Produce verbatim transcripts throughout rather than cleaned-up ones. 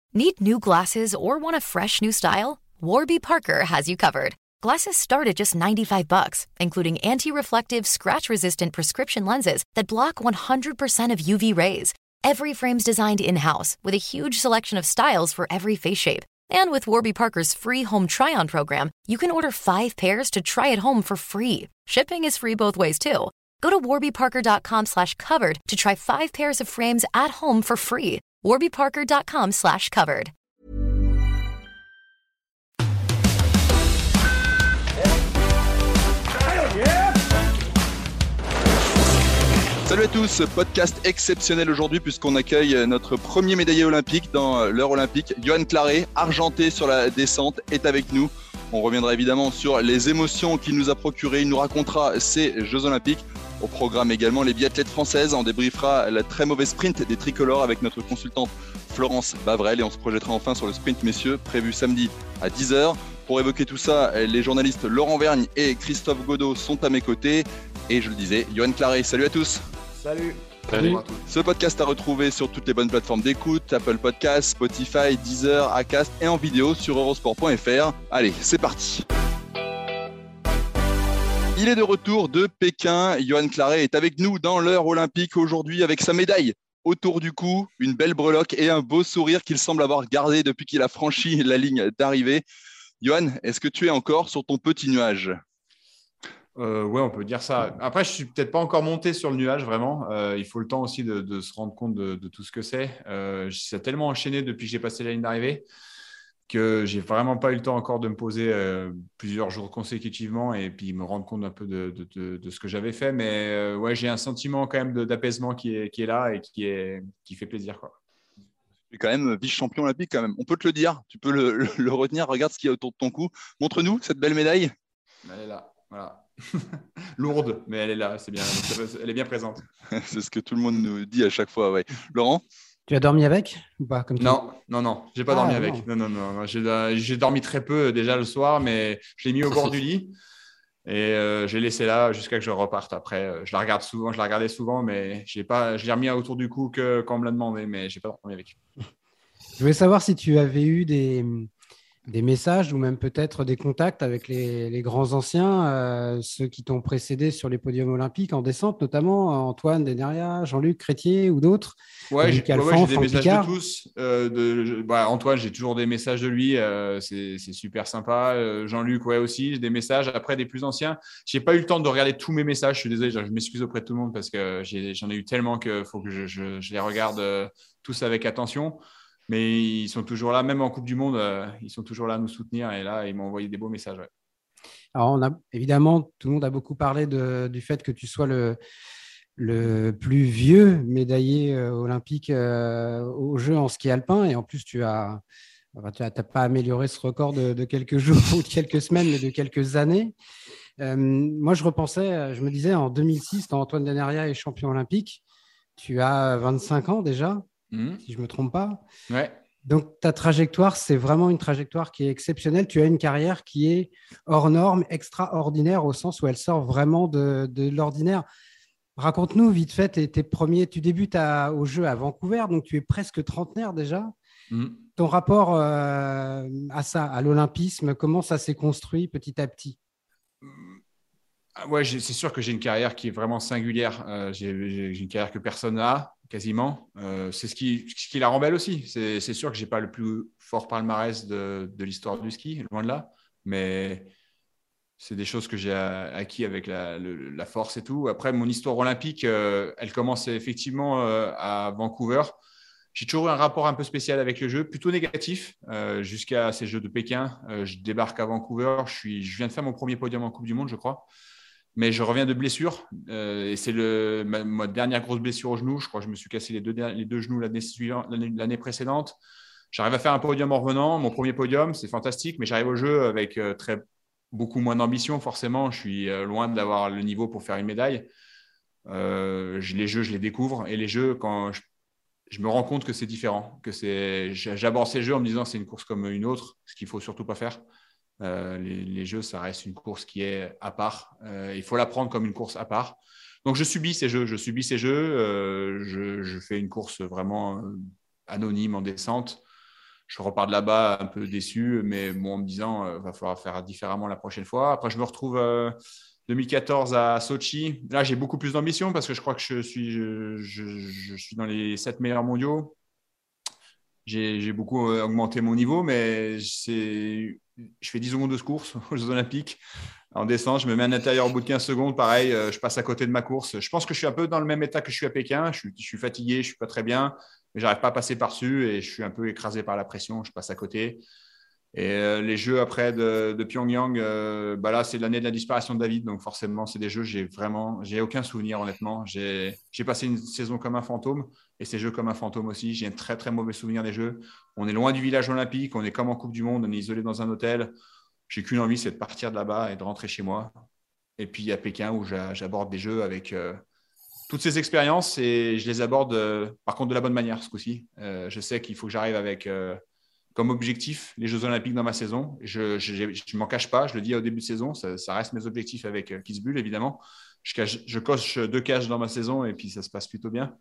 Need new glasses or want a fresh new style? Warby Parker has you covered. Glasses start at just ninety-five bucks, including anti-reflective, scratch-resistant prescription lenses that block one hundred percent of U V rays. Every frame's designed in-house with a huge selection of styles for every face shape. And with Warby Parker's free home try-on program, you can order five pairs to try at home for free. Shipping is free both ways, too. Go to warbyparker.com slash covered to try five pairs of frames at home for free. warbyparker.com slash covered. Salut à tous, podcast exceptionnel aujourd'hui puisqu'on accueille notre premier médaillé olympique dans l'heure olympique. Yoann Claret, argenté sur la descente, est avec nous. On reviendra évidemment sur les émotions qu'il nous a procurées. Il nous racontera ces Jeux olympiques. Au programme également les biathlètes françaises. On débriefera la très mauvaise sprint des tricolores avec notre consultante Florence Bavrel. Et on se projettera enfin sur le sprint messieurs prévu samedi à dix heures. Pour évoquer tout ça, les journalistes Laurent Vergne et Christophe Godot sont à mes côtés. Et je le disais, Yoann Claret, salut à tous. Salut. Salut. Ce podcast à retrouver sur toutes les bonnes plateformes d'écoute, Apple Podcasts, Spotify, Deezer, Acast et en vidéo sur eurosport point f r. Allez, c'est parti. Il est de retour de Pékin. Yoann Claret est avec nous dans l'heure olympique aujourd'hui avec sa médaille autour du cou, une belle breloque et un beau sourire qu'il semble avoir gardé depuis qu'il a franchi la ligne d'arrivée. Yoann, est-ce que tu es encore sur ton petit nuage ? Euh, ouais, on peut dire ça. Après, je suis peut-être pas encore monté sur le nuage, vraiment. Euh, il faut le temps aussi de, de se rendre compte de, de tout ce que c'est. Euh, ça a tellement enchaîné depuis que j'ai passé la ligne d'arrivée que j'ai vraiment pas eu le temps encore de me poser euh, plusieurs jours consécutivement et puis me rendre compte un peu de, de, de, de ce que j'avais fait. Mais euh, ouais, j'ai un sentiment quand même de, d'apaisement qui est, qui est là et qui, est, qui fait plaisir, quoi. Tu es quand même vice-champion olympique quand même. On peut te le dire, tu peux le, le, le retenir. Regarde ce qu'il y a autour de ton cou. Montre-nous cette belle médaille. Elle est là, voilà. Lourde, mais elle est là, c'est bien, elle est bien présente. C'est ce que tout le monde nous dit à chaque fois, ouais. Laurent ? Tu as dormi avec ou pas comme Non, non, non, j'ai pas ah, dormi non. avec. Non, non, non, j'ai, j'ai dormi très peu déjà le soir, mais je l'ai mis au bord du lit et euh, j'ai laissé là jusqu'à que je reparte. Après, je la regarde souvent, je la regardais souvent, mais j'ai pas, je l'ai remis autour du cou que quand on me l'a demandé, mais j'ai pas dormi avec. Je voulais savoir si tu avais eu des des messages ou même peut-être des contacts avec les, les grands anciens, euh, ceux qui t'ont précédé sur les podiums olympiques en descente, notamment Antoine Deneria, Jean-Luc Crétier ou d'autres. Ouais, j'ai, Alphand, ouais, j'ai des Franck messages Picard. De tous. Euh, de, je, bah, Antoine, j'ai toujours des messages de lui. Euh, c'est, c'est super sympa. Euh, Jean-Luc, ouais, aussi, j'ai des messages. Après, des plus anciens. Je n'ai pas eu le temps de regarder tous mes messages. Je suis désolé, je, je m'excuse auprès de tout le monde parce que j'ai, j'en ai eu tellement qu'il faut que je, je, je les regarde euh, tous avec attention. Mais ils sont toujours là, même en Coupe du Monde, euh, ils sont toujours là à nous soutenir. Et là, ils m'ont envoyé des beaux messages. Ouais. Alors, on a, évidemment, tout le monde a beaucoup parlé de, du fait que tu sois le, le plus vieux médaillé euh, olympique euh, aux Jeux en ski alpin. Et en plus, tu as, enfin, tu n'as pas amélioré ce record de, de quelques jours ou de quelques semaines, mais de quelques années. Euh, moi, je repensais, je me disais, en deux mille six, quand Antoine Deneria est champion olympique, tu as vingt-cinq ans déjà. Mmh. Si je ne me trompe pas. Ouais. Donc, ta trajectoire, c'est vraiment une trajectoire qui est exceptionnelle. Tu as une carrière qui est hors norme, extraordinaire, au sens où elle sort vraiment de, de l'ordinaire. Raconte-nous vite fait tes, tes premiers… Tu débutes à, au jeu à Vancouver, donc tu es presque trentenaire déjà. Mmh. Ton rapport euh, à ça, à l'olympisme, comment ça s'est construit petit à petit ? Ouais, j'ai, c'est sûr que j'ai une carrière qui est vraiment singulière. Euh, j'ai, j'ai une carrière que personne n'a, quasiment. Euh, c'est ce qui, ce qui la rend belle aussi. C'est, c'est sûr que je n'ai pas le plus fort palmarès de, de l'histoire du ski, loin de là. Mais c'est des choses que j'ai acquis avec la, le, la force et tout. Après, mon histoire olympique, euh, elle commence effectivement euh, à Vancouver. J'ai toujours eu un rapport un peu spécial avec le jeu, plutôt négatif, euh, jusqu'à ces Jeux de Pékin. Euh, je débarque à Vancouver. Je, suis, je viens de faire mon premier podium en Coupe du Monde, je crois. Mais je reviens de blessure euh, et c'est le, ma, ma dernière grosse blessure au genou. Je crois que je me suis cassé les deux, les deux genoux l'année, suivante, l'année, l'année précédente. J'arrive à faire un podium en revenant. Mon premier podium, c'est fantastique, mais j'arrive au jeu avec euh, très, beaucoup moins d'ambition, forcément. Je suis euh, loin d'avoir le niveau pour faire une médaille. Euh, je, les jeux, je les découvre. Et les jeux, quand je, je me rends compte que c'est différent. Que c'est, j'aborde ces jeux en me disant que c'est une course comme une autre, ce qu'il ne faut surtout pas faire. Euh, les, les jeux, ça reste une course qui est à part. Euh, il faut la prendre comme une course à part. Donc, je subis ces jeux. Je subis ces jeux. Euh, je, je fais une course vraiment euh, anonyme en descente. je repars de là-bas un peu déçu, mais bon, en me disant, il euh, va falloir faire différemment la prochaine fois. Après, je me retrouve euh, deux mille quatorze à Sochi. Là, j'ai beaucoup plus d'ambition parce que je crois que je suis, je, je, je suis dans les sept meilleurs mondiaux. J'ai, j'ai beaucoup augmenté mon niveau, mais c'est, je fais dix secondes de course aux Jeux Olympiques. En descente, je me mets à l'intérieur au bout de quinze secondes. Pareil, je passe à côté de ma course. Je pense que je suis un peu dans le même état que je suis à Pékin. Je suis, je suis fatigué, je ne suis pas très bien, mais je n'arrive pas à passer par-dessus et je suis un peu écrasé par la pression. Je passe à côté. Et euh, les jeux après de, de Pyongyang, euh, bah là, c'est l'année de la disparition de David. Donc forcément, c'est des jeux, j'ai vraiment, j'ai aucun souvenir, honnêtement. J'ai, j'ai passé une saison comme un fantôme et ces jeux comme un fantôme aussi. J'ai un très, très mauvais souvenir des jeux. On est loin du village olympique. On est comme en Coupe du Monde. On est isolé dans un hôtel. J'ai qu'une envie, c'est de partir de là-bas et de rentrer chez moi. Et puis, il y a Pékin où j'aborde des jeux avec euh, toutes ces expériences et je les aborde, euh, par contre, de la bonne manière ce coup-ci. Euh, je sais qu'il faut que j'arrive avec euh, comme objectif les Jeux Olympiques dans ma saison. Je ne m'en cache pas, je le dis au début de saison, ça, ça reste mes objectifs avec euh, Kitzbühel, évidemment. Je, cache, je coche deux cages dans ma saison et puis ça se passe plutôt bien.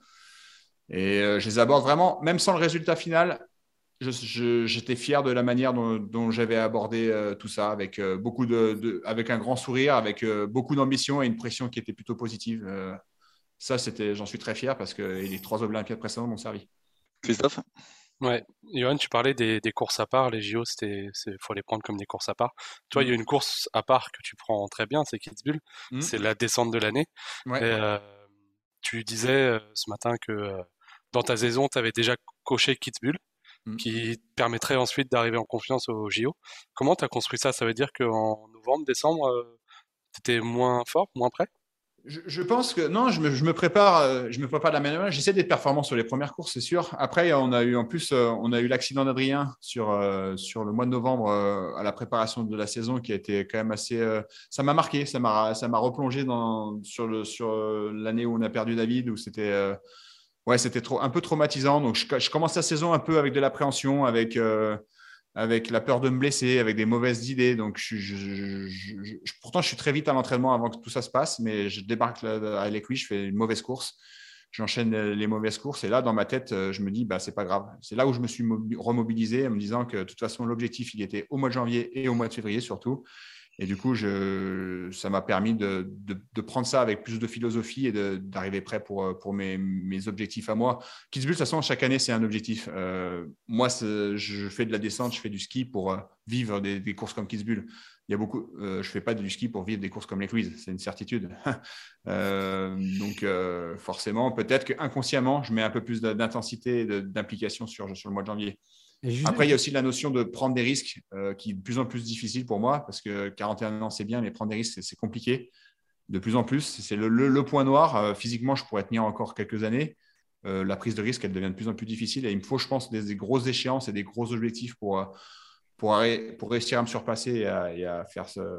Et euh, je les aborde vraiment, même sans le résultat final. Je, je, j'étais fier de la manière dont, dont j'avais abordé euh, tout ça, avec, euh, beaucoup de, de, avec un grand sourire, avec euh, beaucoup d'ambition et une pression qui était plutôt positive. Euh, ça, c'était, j'en suis très fier parce que les trois Olympiades précédentes m'ont servi. Christophe ? Ouais, Johan, tu parlais des, des courses à part. Les J O, il faut les prendre comme des courses à part. Toi, il mmh. y a une course à part que tu prends très bien, c'est Kitzbühel. Mmh. C'est la descente de l'année. Ouais. Et, euh, tu disais euh, ce matin que euh, dans ta saison, tu avais déjà coché Kitzbühel, qui te permettrait ensuite d'arriver en confiance au J O. Comment tu as construit ça ? Ça veut dire qu'en novembre, décembre, euh, tu étais moins fort, moins prêt ? je, je pense que non, je me, je me prépare, euh, je me prépare de la même manière. J'essaie d'être performant sur les premières courses, c'est sûr. Après, on a eu en plus, euh, on a eu l'accident d'Adrien sur euh, sur le mois de novembre euh, à la préparation de la saison, qui a été quand même assez. Euh, ça m'a marqué, ça m'a ça m'a replongé dans sur le sur euh, l'année où on a perdu David, où c'était. Euh, Ouais, c'était trop, un peu traumatisant. Donc, je, je commence la saison un peu avec de l'appréhension, avec, euh, avec la peur de me blesser, avec des mauvaises idées. Donc, je, je, je, je, je, pourtant, je suis très vite à l'entraînement avant que tout ça se passe, mais je débarque là, à l'équi, je fais une mauvaise course. J'enchaîne les mauvaises courses. Et là, dans ma tête, je me dis, bah, c'est pas grave. C'est là où je me suis remobilisé en me disant que de toute façon, l'objectif, il était au mois de janvier et au mois de février surtout. Et du coup, je, ça m'a permis de, de, de prendre ça avec plus de philosophie et d'arriver prêt pour, pour mes, mes objectifs à moi. Kitzbühel, de toute façon, chaque année, c'est un objectif. Euh, moi, je fais de la descente, je fais du ski pour vivre des, des courses comme Kitzbühel. Il y a beaucoup, euh, je ne fais pas du ski pour vivre des courses comme les quiz, c'est une certitude. euh, donc, euh, forcément, peut-être qu'inconsciemment, je mets un peu plus d'intensité et d'implication sur, sur le mois de janvier. Après, il y a aussi la notion de prendre des risques euh, qui est de plus en plus difficile pour moi parce que quarante et un ans, c'est bien, mais prendre des risques, c'est compliqué. De plus en plus, c'est le, le, le point noir. Euh, physiquement, je pourrais tenir encore quelques années. Euh, la prise de risque, elle devient de plus en plus difficile. Et il me faut, je pense, des, des grosses échéances et des gros objectifs pour, pour, pour réussir à me surpasser et à, et à faire, ce,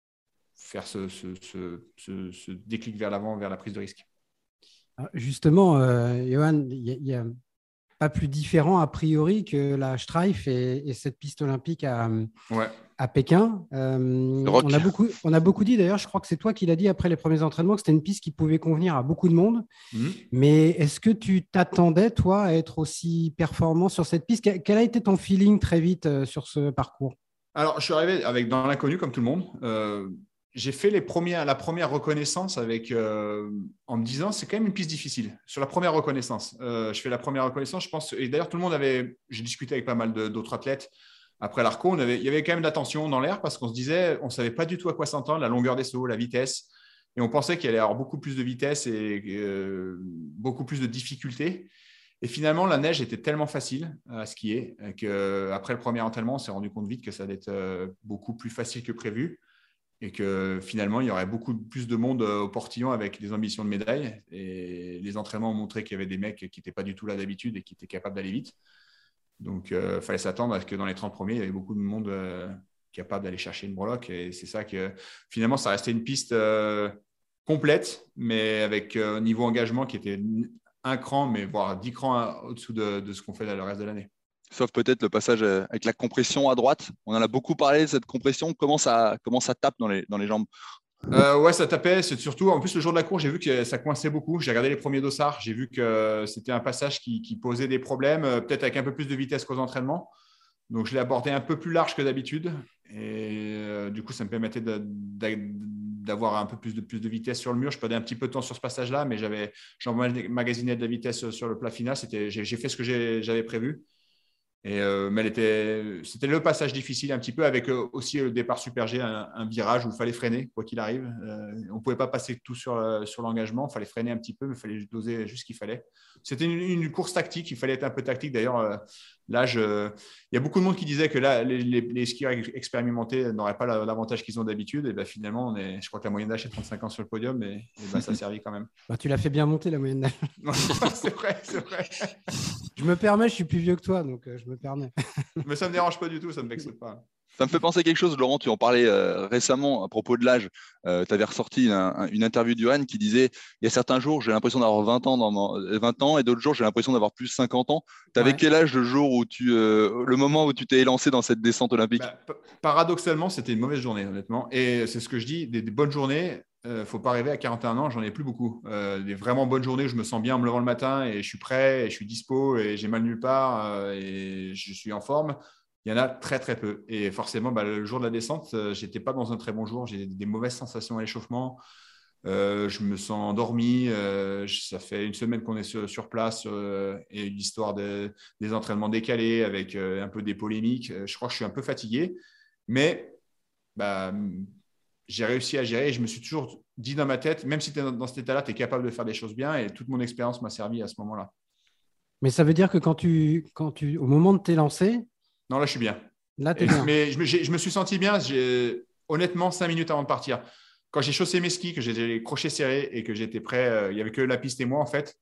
faire ce, ce, ce, ce, ce déclic vers l'avant, vers la prise de risque. Justement, euh, Johan, il y, y a pas plus différent a priori que la Streif et, et cette piste olympique à, ouais. à Pékin. Euh, on, a beaucoup, on a beaucoup dit, d'ailleurs, je crois que c'est toi qui l'as dit après les premiers entraînements, que c'était une piste qui pouvait convenir à beaucoup de monde. Mmh. Mais est-ce que tu t'attendais, toi, à être aussi performant sur cette piste ? Quel a été ton feeling très vite euh, sur ce parcours ? Alors, je suis arrivé avec, dans l'inconnu, comme tout le monde. Euh, j'ai fait les premières, la première reconnaissance avec, euh, en me disant c'est quand même une piste difficile. Sur la première reconnaissance, euh, je fais la première reconnaissance, je pense, et d'ailleurs tout le monde avait, j'ai discuté avec pas mal d'autres athlètes après l'Arco, on avait, il y avait quand même de la tension dans l'air parce qu'on se disait, on ne savait pas du tout à quoi s'entendre, la longueur des sauts, la vitesse, et on pensait qu'il allait y avoir beaucoup plus de vitesse et euh, beaucoup plus de difficultés. Et finalement, la neige était tellement facile à skier qu'après le premier entraînement, on s'est rendu compte vite que ça allait être beaucoup plus facile que prévu. Et que finalement, il y aurait beaucoup plus de monde au portillon avec des ambitions de médaille. Et les entraînements ont montré qu'il y avait des mecs qui n'étaient pas du tout là d'habitude et qui étaient capables d'aller vite. Donc, il euh, fallait s'attendre à ce que dans les trente premiers, il y avait beaucoup de monde euh, capable d'aller chercher une breloque. Et c'est ça que finalement, ça restait une piste euh, complète, mais avec un euh, niveau engagement qui était un cran, mais voire dix crans au-dessous de, de ce qu'on fait le reste de l'année. Sauf peut-être le passage avec la compression à droite. On en a beaucoup parlé de cette compression. Comment ça, comment ça tape dans les, dans les jambes ? euh, Ouais, ça tapait. C'est surtout, en plus, le jour de la course, j'ai vu que ça coinçait beaucoup. J'ai regardé les premiers dossards. J'ai vu que c'était un passage qui, qui posait des problèmes, peut-être avec un peu plus de vitesse qu'aux entraînements. Donc, je l'ai abordé un peu plus large que d'habitude. Et euh, du coup, ça me permettait de, de, d'avoir un peu plus de, plus de vitesse sur le mur. Je perdais un petit peu de temps sur ce passage-là, mais j'avais emmagasiné de la vitesse sur le plat final. C'était, j'ai, j'ai fait ce que j'ai, j'avais prévu. Et, euh, mais elle était, c'était le passage difficile un petit peu avec euh, aussi le départ Super G, un, un virage où il fallait freiner, quoi qu'il arrive. Euh, on ne pouvait pas passer tout sur, euh, sur l'engagement. Il fallait freiner un petit peu, mais il fallait doser juste ce qu'il fallait. C'était une, une course tactique. Il fallait être un peu tactique. D'ailleurs, euh, là, je, il y a beaucoup de monde qui disait que là, les, les, les skieurs expérimentés n'auraient pas l'avantage qu'ils ont d'habitude. Et ben, finalement, on est, je crois que la moyenne d'âge est trente-cinq ans sur le podium. Et, et ben, ça a servi quand même. Bah, tu l'as fait bien monter, la moyenne d'âge. C'est vrai, c'est vrai. Je me permets, je suis plus vieux que toi, donc euh, je me permets. Mais ça ne me dérange pas du tout, ça ne me vexe pas. Ça me fait penser à quelque chose, Laurent, tu en parlais euh, récemment à propos de l'âge. Euh, tu avais ressorti un, une interview de Johan qui disait « Il y a certains jours, j'ai l'impression d'avoir vingt ans, dans mon, vingt ans et d'autres jours, j'ai l'impression d'avoir plus cinquante ans. » Tu avais ouais. quel âge le jour où tu, euh, le moment où tu t'es lancé dans cette descente olympique? Bah, p- Paradoxalement, c'était une mauvaise journée, honnêtement. Et c'est ce que je dis, des, des bonnes journées, il ne faut pas rêver à quarante et un ans, j'en ai plus beaucoup. Euh, des vraiment bonnes journées où je me sens bien en me levant le matin et je suis prêt, et je suis dispo et j'ai mal nulle part euh, et je suis en forme. Il y en a très, très peu. Et forcément, bah, le jour de la descente, euh, je n'étais pas dans un très bon jour. J'ai des mauvaises sensations à l'échauffement. Euh, je me sens endormi. Euh, ça fait une semaine qu'on est sur, sur place euh, et l'histoire de, des entraînements décalés avec euh, un peu des polémiques. Euh, je crois que je suis un peu fatigué. Mais bah, j'ai réussi à gérer et je me suis toujours dit dans ma tête, même si tu es dans, dans cet état-là, tu es capable de faire des choses bien. Et toute mon expérience m'a servi à ce moment-là. Mais ça veut dire que quand tu, quand tu, au moment de tes lancers, non, là, je suis bien. Là, t'es bien. Mais je me, je me suis senti bien, j'ai, honnêtement, cinq minutes avant de partir. Quand j'ai chaussé mes skis, que j'ai les crochets serrés et que j'étais prêt, euh, il n'y avait que la piste et moi, en fait,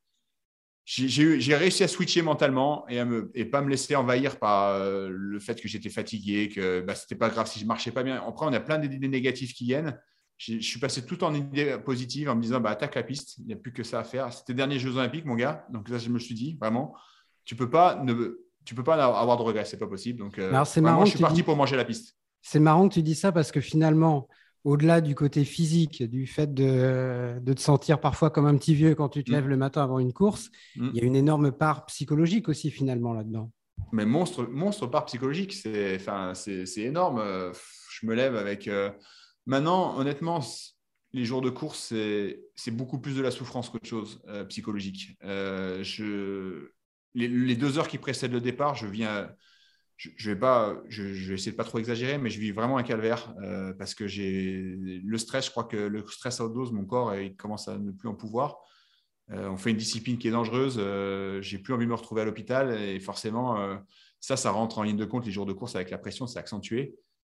j'ai, j'ai, eu, j'ai réussi à switcher mentalement et à me, et pas me laisser envahir par euh, le fait que j'étais fatigué, que bah, ce n'était pas grave si je ne marchais pas bien. Après, on a plein d'idées négatives qui viennent. J'ai, je suis passé tout en idées positives en me disant bah, attaque la piste, il n'y a plus que ça à faire. C'était les derniers Jeux Olympiques, mon gars. Donc là, je me suis dit, vraiment, tu ne peux pas ne, tu peux pas avoir de regrets, c'est pas possible. Donc, euh, Alors, c'est vraiment, marrant je suis parti dis... pour manger la piste. C'est marrant que tu dis ça parce que finalement, au-delà du côté physique, du fait de, de te sentir parfois comme un petit vieux quand tu te mmh. lèves le matin avant une course, mmh. il y a une énorme part psychologique aussi finalement là-dedans. Mais monstre, monstre part psychologique, c'est, enfin, c'est, c'est énorme. Je me lève avec… Euh... Maintenant, honnêtement, les jours de course, c'est, c'est beaucoup plus de la souffrance qu'autre chose euh, psychologique. Euh, je… Les, les deux heures qui précèdent le départ, je viens, je, je vais pas, je, je vais essayer de pas trop exagérer, mais je vis vraiment un calvaire euh, parce que j'ai le stress. Je crois que le stress à haute dose, mon corps, il commence à ne plus en pouvoir. Euh, on fait une discipline qui est dangereuse. Euh, j'ai plus envie de me retrouver à l'hôpital et forcément, euh, ça, ça rentre en ligne de compte. Les jours de course avec la pression, c'est accentué.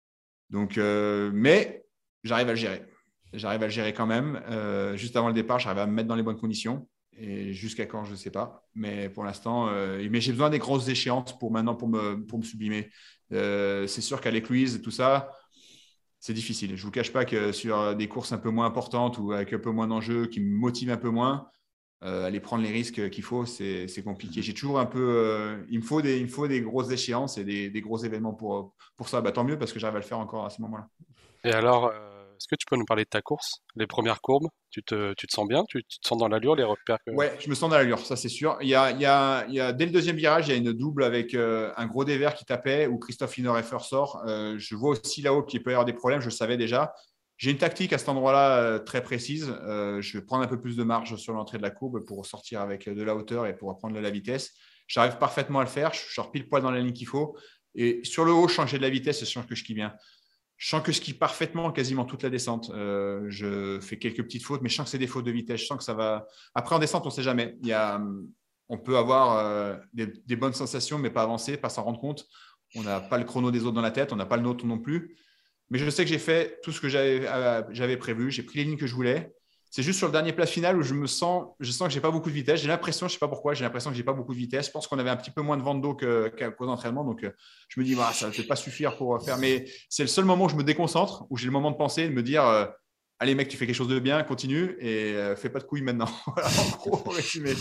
Donc, euh, mais j'arrive à le gérer. J'arrive à le gérer quand même. Euh, juste avant le départ, j'arrive à me mettre dans les bonnes conditions. Et jusqu'à quand, je ne sais pas. Mais pour l'instant, euh, mais j'ai besoin des grosses échéances pour maintenant pour me, pour me sublimer. Euh, c'est sûr qu'avec Louise, tout ça, c'est difficile. Je ne vous cache pas que sur des courses un peu moins importantes ou avec un peu moins d'enjeux, qui me motivent un peu moins, euh, aller prendre les risques qu'il faut, c'est, c'est compliqué. J'ai toujours un peu… Euh, il, me faut des, il me faut des grosses échéances et des, des gros événements pour, pour ça. Bah, tant mieux parce que j'arrive à le faire encore à ce moment-là. Et alors… Euh... Est-ce que tu peux nous parler de ta course, les premières courbes? Tu te, tu te sens bien? Tu, tu te sens dans l'allure, les repères que... Ouais, je me sens dans l'allure, ça c'est sûr. Il y a, il y a, il y a, dès le deuxième virage, il y a une double avec euh, un gros dévers qui tapait où Christophe Hinorefer sort. Euh, je vois aussi là-haut qu'il peut y avoir des problèmes, je le savais déjà. J'ai une tactique à cet endroit-là euh, très précise. Euh, je vais prendre un peu plus de marge sur l'entrée de la courbe pour sortir avec de la hauteur et pour prendre de la vitesse. J'arrive parfaitement à le faire, je sors pile poil dans la ligne qu'il faut. Et sur le haut, je sens que j'ai de la vitesse et je sens que je skie bien. Je sens que je skie parfaitement quasiment toute la descente. Euh, je fais quelques petites fautes, mais je sens que c'est des fautes de vitesse. Je sens que ça va… Après, en descente, on ne sait jamais. Il y a, on peut avoir euh, des, des bonnes sensations, mais pas avancer, pas s'en rendre compte. On n'a pas le chrono des autres dans la tête, on n'a pas le nôtre non plus. Mais je sais que j'ai fait tout ce que j'avais, euh, j'avais prévu. J'ai pris les lignes que je voulais. C'est juste sur le dernier plat final où je me sens, je sens que j'ai pas beaucoup de vitesse. J'ai l'impression, je sais pas pourquoi, j'ai l'impression que j'ai pas beaucoup de vitesse. Je pense qu'on avait un petit peu moins de vent d'eau que, qu'aux entraînements, donc euh, je me dis, bah, ça ne peut pas suffire pour faire. Mais c'est le seul moment où je me déconcentre, où j'ai le moment de penser, de me dire, euh, allez mec, tu fais quelque chose de bien, continue et euh, fais pas de couilles maintenant. Voilà, en gros, résumé.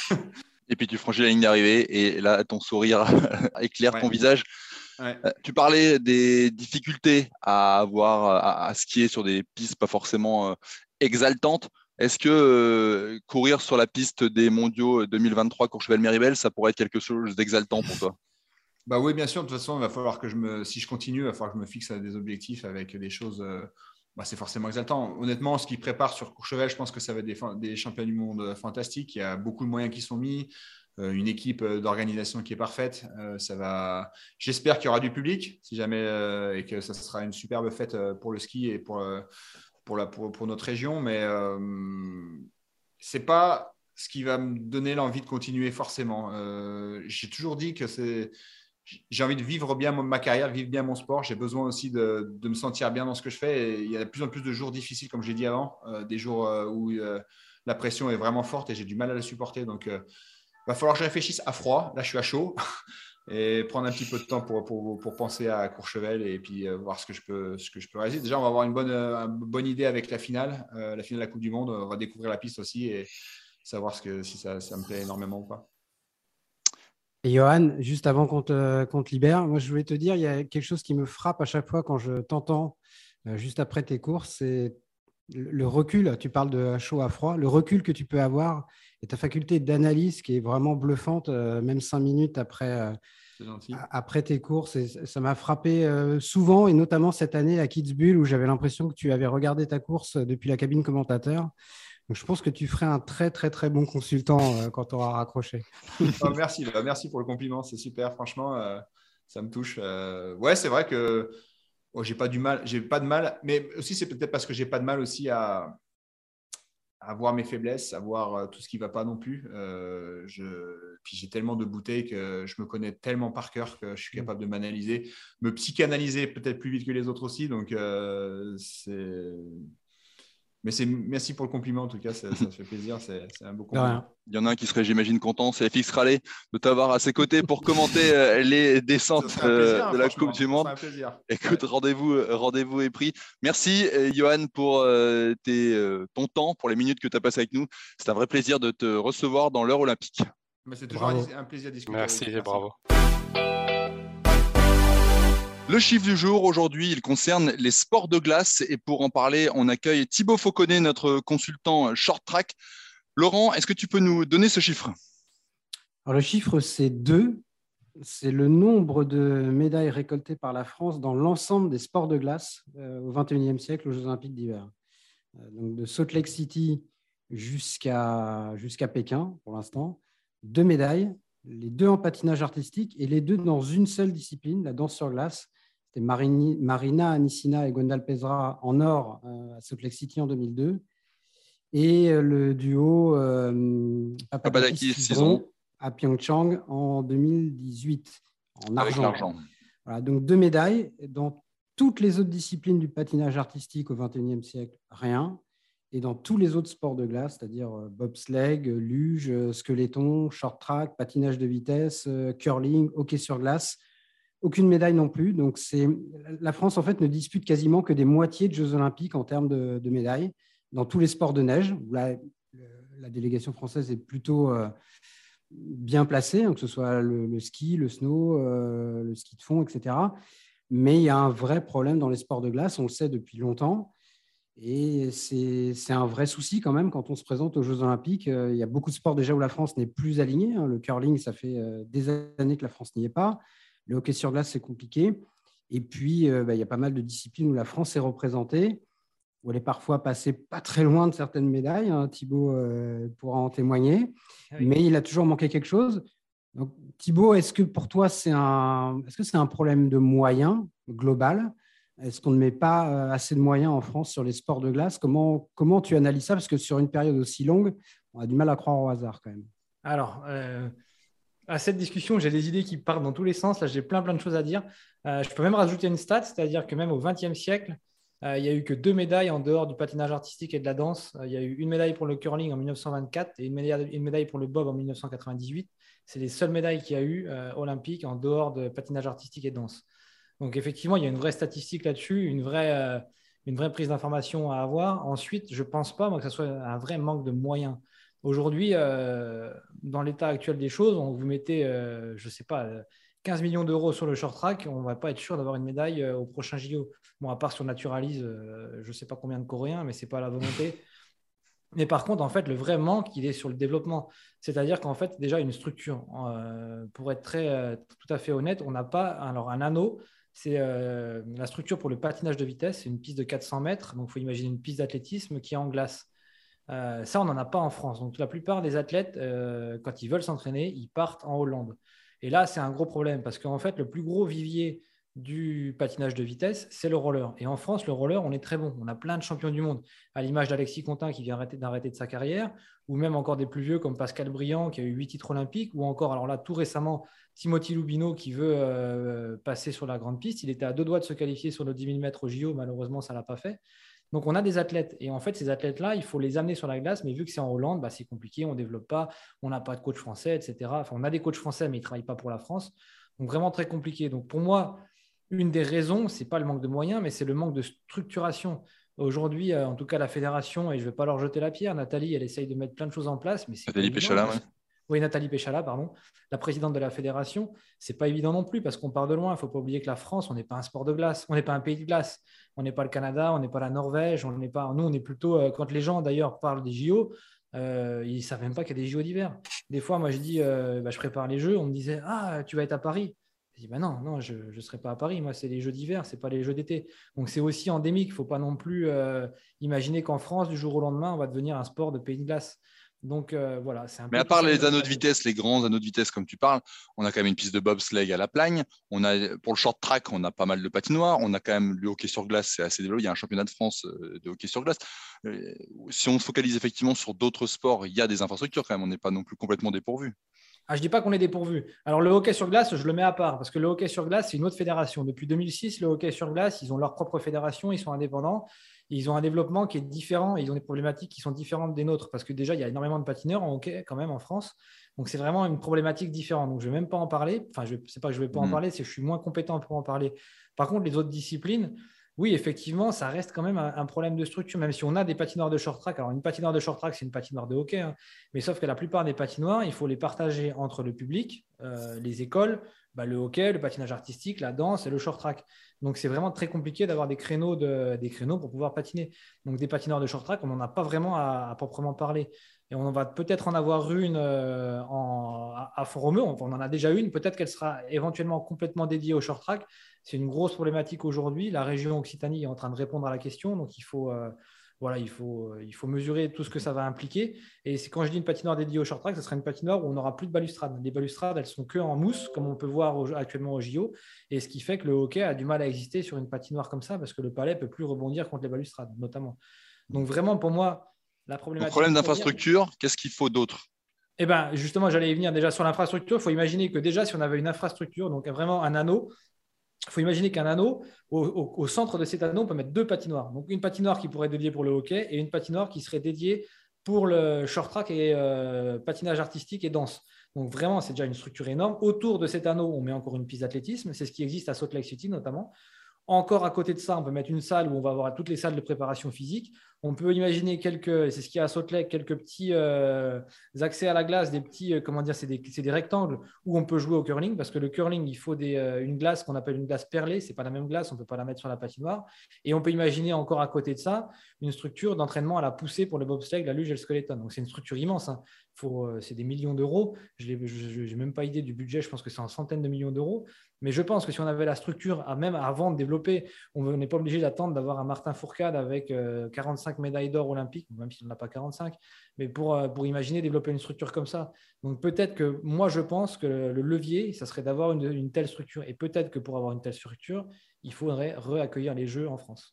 Et puis tu franchis la ligne d'arrivée et là, ton sourire éclaire ouais. ton visage. Ouais. Euh, tu parlais des difficultés à avoir à, à skier sur des pistes pas forcément euh, exaltantes. Est-ce que euh, courir sur la piste des mondiaux deux mille vingt-trois Courchevel-Méribel, ça pourrait être quelque chose d'exaltant pour toi? Bah oui, bien sûr. De toute façon, il va falloir que je me, si je continue, il va falloir que je me fixe des objectifs avec des choses. Euh, bah, c'est forcément exaltant. Honnêtement, ce qu'ils préparent sur Courchevel, je pense que ça va être des, des champions du monde fantastiques. Il y a beaucoup de moyens qui sont mis, euh, une équipe d'organisation qui est parfaite. Euh, ça va. J'espère qu'il y aura du public, si jamais, euh, et que ça sera une superbe fête pour le ski et pour, euh, pour, la, pour, pour notre région. Mais euh, c'est pas ce qui va me donner l'envie de continuer forcément. Euh, j'ai toujours dit que c'est j'ai envie de vivre bien ma carrière, vivre bien mon sport. J'ai besoin aussi de, de me sentir bien dans ce que je fais. Et il y a de plus en plus de jours difficiles, comme j'ai dit avant, euh, des jours euh, où euh, la pression est vraiment forte et j'ai du mal à la supporter. Donc, il euh, va falloir que je réfléchisse à froid. Là, je suis à chaud. Et prendre un petit peu de temps pour, pour, pour penser à Courchevel et puis euh, voir ce que je peux, ce que je peux réaliser. Déjà, on va avoir une bonne, euh, une bonne idée avec la finale, euh, la finale de la Coupe du Monde. On va découvrir la piste aussi et savoir ce que, si ça, ça me plaît énormément ou pas. Et Johan, juste avant qu'on te, qu'on te libère, moi je voulais te dire, il y a quelque chose qui me frappe à chaque fois quand je t'entends euh, juste après tes courses, c'est le, le recul, tu parles de chaud à froid, le recul que tu peux avoir et ta faculté d'analyse qui est vraiment bluffante, euh, même cinq minutes après, euh, après tes courses. Et ça m'a frappé euh, souvent, et notamment cette année à Kitzbühel où j'avais l'impression que tu avais regardé ta course depuis la cabine commentateur. Donc, je pense que tu ferais un très, très, très bon consultant euh, quand tu auras raccroché. Oh, merci, merci pour le compliment. C'est super. Franchement, euh, ça me touche. Euh, ouais, c'est vrai que oh, j'ai pas du mal. J'ai pas de mal. Mais aussi, c'est peut-être parce que j'ai pas de mal aussi à, à voir mes faiblesses, à voir tout ce qui ne va pas non plus. Euh, je... Puis j'ai tellement de bouteilles que je me connais tellement par cœur que je suis capable de m'analyser, me psychanalyser peut-être plus vite que les autres aussi. Donc, euh, c'est... Mais c'est, merci pour le compliment, en tout cas, ça, ça fait plaisir, c'est, c'est un beau compliment. Il y en a un qui serait, j'imagine, content, c'est F X Raleigh, de t'avoir à ses côtés pour commenter euh, les descentes plaisir, euh, de la Coupe du Monde. Écoute, rendez-vous, euh, rendez-vous est pris. Merci, euh, Johan, pour euh, tes, euh, ton temps, pour les minutes que tu as passées avec nous. C'est un vrai plaisir de te recevoir dans l'heure olympique. Mais c'est toujours un, un plaisir de discuter. Merci, avec vous. Bravo. Le chiffre du jour, aujourd'hui, il concerne les sports de glace. Et pour en parler, on accueille Thibaut Fauconnet, notre consultant short track. Laurent, est-ce que tu peux nous donner ce chiffre ? Alors, le chiffre, c'est deux. C'est le nombre de médailles récoltées par la France dans l'ensemble des sports de glace euh, au vingt et unième siècle, aux Jeux Olympiques d'hiver. Euh, donc, de Salt Lake City jusqu'à, jusqu'à Pékin, pour l'instant. Deux médailles, les deux en patinage artistique et les deux dans une seule discipline, la danse sur glace. C'était Marini, Marina Anissina et Gwendal Pesra en or euh, à Salt Lake City en deux mille deux. Et le duo euh, Papadakis-Cizeron à Pyeongchang en deux mille dix-huit, en argent. Avec l'argent. Voilà, donc deux médailles. Dans toutes les autres disciplines du patinage artistique au vingt et unième siècle, rien. Et dans tous les autres sports de glace, c'est-à-dire bobsleigh, luge, skeleton, short track, patinage de vitesse, curling, hockey sur glace, aucune médaille non plus. Donc, c'est... la France, en fait, ne dispute quasiment que des moitiés de Jeux olympiques en termes de, de médailles dans tous les sports de neige, où la, la délégation française est plutôt euh, bien placée, hein, que ce soit le, le ski, le snow, euh, le ski de fond, et cetera. Mais il y a un vrai problème dans les sports de glace, on le sait depuis longtemps. Et c'est, c'est un vrai souci quand même quand on se présente aux Jeux Olympiques. Il y a beaucoup de sports déjà où la France n'est plus alignée. Le curling, ça fait des années que la France n'y est pas. Le hockey sur glace, c'est compliqué. Et puis, bah, il y a pas mal de disciplines où la France est représentée, où elle est parfois passée pas très loin de certaines médailles. Hein. Thibaut euh, pourra en témoigner. Oui. Mais il a toujours manqué quelque chose. Donc, Thibaut, est-ce que pour toi, c'est un, est-ce que c'est un problème de moyens global ? Est-ce qu'on ne met pas assez de moyens en France sur les sports de glace ? Comment, comment tu analyses ça ? Parce que sur une période aussi longue, on a du mal à croire au hasard quand même. Alors, euh, à cette discussion, j'ai des idées qui partent dans tous les sens. Là, j'ai plein, plein de choses à dire. Euh, je peux même rajouter une stat, c'est-à-dire que même au vingtième siècle, euh, il n'y a eu que deux médailles en dehors du patinage artistique et de la danse. Euh, il y a eu une médaille pour le curling en dix-neuf cent vingt-quatre et une médaille, une médaille pour le bob en dix-neuf cent quatre-vingt-dix-huit. C'est les seules médailles qu'il y a eu euh, olympiques en dehors de patinage artistique et de danse. Donc, effectivement, il y a une vraie statistique là-dessus, une vraie, euh, une vraie prise d'information à avoir. Ensuite, je ne pense pas moi, que ce soit un vrai manque de moyens. Aujourd'hui, euh, dans l'état actuel des choses, on vous mettez, euh, je ne sais pas, quinze millions d'euros sur le short track, on ne va pas être sûr d'avoir une médaille euh, au prochain J O. Bon, à part si on naturalise, euh, je ne sais pas combien de Coréens, mais ce n'est pas la volonté. Mais par contre, en fait, le vrai manque, il est sur le développement. C'est-à-dire qu'en fait, déjà, une structure, euh, pour être très, euh, tout à fait honnête, on n'a pas… Alors, un anneau, c'est euh, la structure pour le patinage de vitesse. C'est une piste de quatre cents mètres. Donc, il faut imaginer une piste d'athlétisme qui est en glace. Euh, ça, on n'en a pas en France. Donc, la plupart des athlètes, euh, quand ils veulent s'entraîner, ils partent en Hollande. Et là, c'est un gros problème parce qu'en fait, le plus gros vivier du patinage de vitesse, c'est le roller. Et en France, le roller, on est très bon. On a plein de champions du monde, à l'image d'Alexis Contin qui vient d'arrêter de sa carrière, ou même encore des plus vieux comme Pascal Briand qui a eu huit titres olympiques, ou encore, alors là, tout récemment, Timothy Lubino qui veut euh, passer sur la grande piste. Il était à deux doigts de se qualifier sur le dix mille mètres au J O, malheureusement, ça ne l'a pas fait. Donc, on a des athlètes. Et en fait, ces athlètes-là, il faut les amener sur la glace. Mais vu que c'est en Hollande, bah, c'est compliqué. On ne développe pas. On n'a pas de coach français, et cetera. Enfin, on a des coachs français, mais ils ne travaillent pas pour la France. Donc, vraiment très compliqué. Donc, pour moi, une des raisons, ce n'est pas le manque de moyens, mais c'est le manque de structuration. Aujourd'hui, en tout cas, la fédération, et je ne vais pas leur jeter la pierre, Nathalie, elle essaye de mettre plein de choses en place. Mais c'est Nathalie Péchala, oui. Oui, Nathalie Péchala, pardon, la présidente de la fédération. Ce n'est pas évident non plus parce qu'on part de loin. Il ne faut pas oublier que la France, on n'est pas un sport de glace, on n'est pas un pays de glace. On n'est pas le Canada, on n'est pas la Norvège, on n'est pas… Nous, on est plutôt… Quand les gens, d'ailleurs, parlent des J O, euh, ils ne savent même pas qu'il y a des J O d'hiver. Des fois, moi, je dis, euh, bah, je prépare les Jeux, on me disait « Ah, tu vas être à Paris ». Je dis bah non, non, je ne serai pas à Paris. Moi, c'est les Jeux d'hiver, ce n'est pas les Jeux d'été. Donc, c'est aussi endémique. Il ne faut pas non plus euh, imaginer qu'en France, du jour au lendemain, on va devenir un sport de pays de glace. Donc, euh, voilà. C'est un Mais peu à part les ça, anneaux de vitesse, les grands anneaux de vitesse, comme tu parles, on a quand même une piste de bobsleigh à La Plagne. On a, pour le short track, on a pas mal de patinoires. On a quand même le hockey sur glace, c'est assez développé. Il y a un championnat de France de hockey sur glace. Si on se focalise effectivement sur d'autres sports, il y a des infrastructures quand même. On n'est pas non plus complètement dépourvu. Ah, je ne dis pas qu'on est dépourvu. Alors, le hockey sur glace, je le mets à part parce que le hockey sur glace, c'est une autre fédération. Depuis deux mille six, le hockey sur glace, ils ont leur propre fédération, ils sont indépendants. Ils ont un développement qui est différent et ils ont des problématiques qui sont différentes des nôtres parce que déjà, il y a énormément de patineurs en hockey quand même en France. Donc, c'est vraiment une problématique différente. Donc, je ne vais même pas en parler. Enfin, ce n'est pas que je ne vais pas mmh. en parler, c'est que je suis moins compétent pour en parler. Par contre, les autres disciplines, oui, effectivement, ça reste quand même un, un problème de structure, même si on a des patinoires de short track. Alors, une patinoire de short track, c'est une patinoire de hockey, hein, mais sauf que la plupart des patinoires, il faut les partager entre le public, euh, les écoles, bah, le hockey, le patinage artistique, la danse et le short track. Donc, c'est vraiment très compliqué d'avoir des créneaux, de, des créneaux pour pouvoir patiner. Donc, des patinoires de short track, on n'en a pas vraiment à, à proprement parler. Et on va peut-être en avoir une euh, en, à, à Font-Romeu. On, on en a déjà une. Peut-être qu'elle sera éventuellement complètement dédiée au short track. C'est une grosse problématique aujourd'hui. La région Occitanie est en train de répondre à la question. Donc, il faut, euh, voilà, il faut, il faut mesurer tout ce que ça va impliquer. Et c'est, quand je dis une patinoire dédiée au short track, ce sera une patinoire où on n'aura plus de balustrade. Les balustrades, elles sont que en mousse, comme on peut voir au, actuellement au J O. Et ce qui fait que le hockey a du mal à exister sur une patinoire comme ça parce que le palais ne peut plus rebondir contre les balustrades, notamment. Donc, vraiment, pour moi, la problématique… Le problème d'infrastructure, qu'est-ce qu'il faut d'autre ? Eh bien, justement, j'allais y venir déjà sur l'infrastructure. Il faut imaginer que déjà, si on avait une infrastructure, donc vraiment un anneau, il faut imaginer qu'un anneau, au, au, au centre de cet anneau, on peut mettre deux patinoires. Donc, une patinoire qui pourrait être dédiée pour le hockey et une patinoire qui serait dédiée pour le short track et euh, patinage artistique et danse. Donc, vraiment, c'est déjà une structure énorme. Autour de cet anneau, on met encore une piste d'athlétisme. C'est ce qui existe à Salt Lake City, notamment. Encore à côté de ça, on peut mettre une salle où on va avoir toutes les salles de préparation physique. On peut imaginer quelques, et c'est ce qu'il y a à Salt Lake, quelques petits euh, accès à la glace, des petits, euh, comment dire, c'est des, c'est des rectangles où on peut jouer au curling parce que le curling, il faut des, euh, une glace qu'on appelle une glace perlée. C'est pas la même glace, on ne peut pas la mettre sur la patinoire. Et on peut imaginer encore à côté de ça une structure d'entraînement à la poussée pour le bobsleigh, la luge et le skeleton. Donc c'est une structure immense. Hein. Faut, euh, c'est des millions d'euros. Je n'ai même pas idée du budget. Je pense que c'est en centaines de millions d'euros. Mais je pense que si on avait la structure, à même avant de développer, on n'est pas obligé d'attendre d'avoir un Martin Fourcade avec euh, quarante-cinq médailles d'or olympiques, même s'il n'en a pas quarante-cinq, mais pour, euh, pour imaginer développer une structure comme ça. Donc peut-être que moi, je pense que le levier, ça serait d'avoir une, une telle structure. Et peut-être que pour avoir une telle structure, il faudrait réaccueillir les Jeux en France.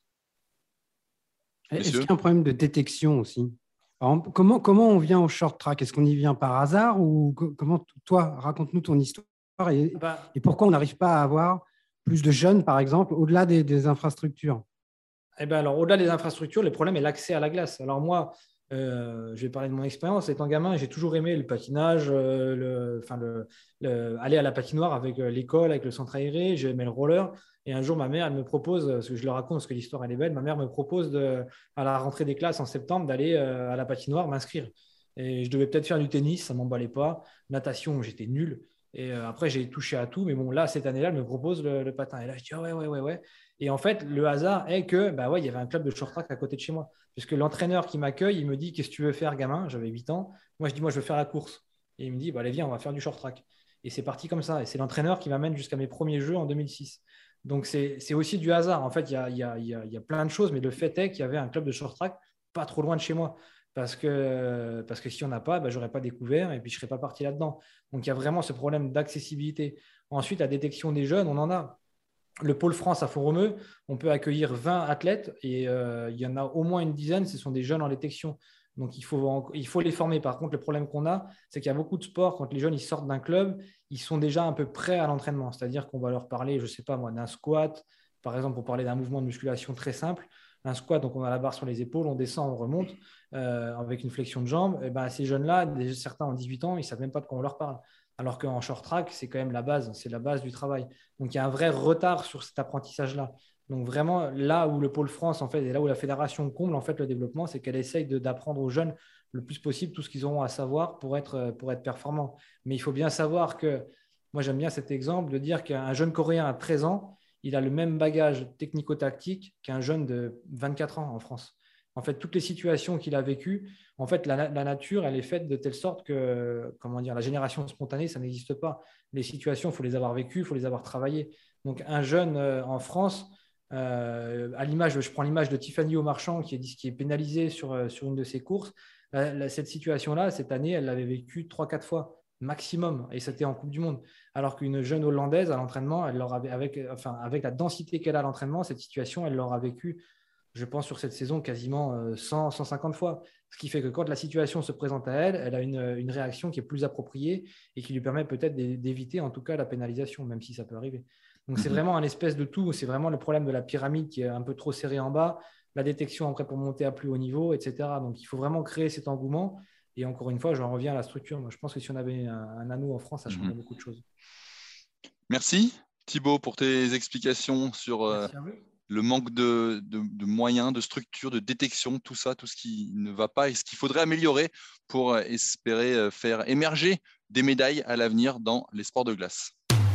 Est-ce qu'il y a un problème de détection aussi ? Par exemple, comment, comment on vient au short track ? Est-ce qu'on y vient par hasard ou comment, toi, raconte-nous ton histoire et, bah, et pourquoi on n'arrive pas à avoir plus de jeunes, par exemple, au-delà des, des infrastructures ? Eh bien, alors, au-delà des infrastructures, le problème est l'accès à la glace. Alors moi, euh, je vais parler de mon expérience. Étant gamin, j'ai toujours aimé le patinage, euh, le, enfin le, le, aller à la patinoire avec l'école, avec le centre aéré. J'aimais le roller. Et un jour, ma mère, elle me propose, parce que je le raconte, parce que l'histoire, elle est belle, ma mère me propose, de, à la rentrée des classes en septembre, d'aller euh, à la patinoire m'inscrire. Et je devais peut-être faire du tennis, ça ne m'emballait pas. Natation, j'étais nul. Et euh, après, j'ai touché à tout. Mais bon, là, cette année-là, elle me propose le, le patin. Et là, je dis, ah ouais, ouais, ouais, ouais. Et en fait, le hasard est que, bah ouais, il y avait un club de short track à côté de chez moi. Puisque l'entraîneur qui m'accueille, il me dit, qu'est-ce que tu veux faire, gamin? J'avais huit ans. Moi, je dis, moi, je veux faire la course. Et il me dit, bah, allez, viens, on va faire du short track. Et c'est parti comme ça. Et c'est l'entraîneur qui m'amène jusqu'à mes premiers jeux en deux mille six. Donc, c'est, c'est aussi du hasard. En fait, il y a, il y a, il y a, il y a plein de choses. Mais le fait est qu'il y avait un club de short track pas trop loin de chez moi. Parce que, parce que si on n'a pas, bah, je n'aurais pas découvert et puis je ne serais pas parti là-dedans. Donc, il y a vraiment ce problème d'accessibilité. Ensuite, la détection des jeunes, on en a. Le pôle France à Font-Romeu, on peut accueillir vingt athlètes et euh, il y en a au moins une dizaine, ce sont des jeunes en détection. Donc, il faut, il faut les former. Par contre, le problème qu'on a, c'est qu'il y a beaucoup de sports, quand les jeunes ils sortent d'un club, ils sont déjà un peu prêts à l'entraînement. C'est-à-dire qu'on va leur parler, je ne sais pas moi, d'un squat, par exemple, pour parler d'un mouvement de musculation très simple. Un squat, donc on a la barre sur les épaules, on descend, on remonte euh, avec une flexion de jambe. Et ben, ces jeunes-là, certains ont dix-huit ans, ils ne savent même pas de quoi on leur parle. Alors qu'en short track, c'est quand même la base, c'est la base du travail. Donc, il y a un vrai retard sur cet apprentissage-là. Donc, vraiment, là où le Pôle France, en fait, et là où la fédération comble en fait, le développement, c'est qu'elle essaye de, d'apprendre aux jeunes le plus possible tout ce qu'ils auront à savoir pour être, pour être performants. Mais il faut bien savoir que, moi, j'aime bien cet exemple de dire qu'un jeune Coréen à treize ans, il a le même bagage technico-tactique qu'un jeune de vingt-quatre ans en France. En fait, toutes les situations qu'il a vécues, en fait, la, la nature, elle est faite de telle sorte que, comment dire, la génération spontanée, ça n'existe pas. Les situations, il faut les avoir vécues, il faut les avoir travaillées. Donc, un jeune euh, en France, euh, à l'image, je prends l'image de Tiffany Aumarchand qui est, qui est pénalisée sur, sur une de ses courses. La, la, cette situation-là, cette année, elle l'avait vécue trois, quatre fois maximum, et c'était en Coupe du Monde. Alors qu'une jeune Hollandaise à l'entraînement, elle l'aura, avec, enfin, avec la densité qu'elle a à l'entraînement, cette situation, elle l'aura vécue, je pense, sur cette saison quasiment cent, cent cinquante fois. Ce qui fait que quand la situation se présente à elle, elle a une, une réaction qui est plus appropriée et qui lui permet peut-être d'éviter en tout cas la pénalisation, même si ça peut arriver. Donc, c'est vraiment un espèce de tout. C'est vraiment le problème de la pyramide qui est un peu trop serrée en bas, la détection après pour monter à plus haut niveau, et cetera. Donc, il faut vraiment créer cet engouement. Et encore une fois, j'en reviens à la structure. Moi, je pense que si on avait un, un anneau en France, ça changerait mmh. beaucoup de choses. Merci Thibaut pour tes explications sur euh, le manque de, de, de moyens, de structure, de détection, tout ça, tout ce qui ne va pas et ce qu'il faudrait améliorer pour espérer faire émerger des médailles à l'avenir dans les sports de glace.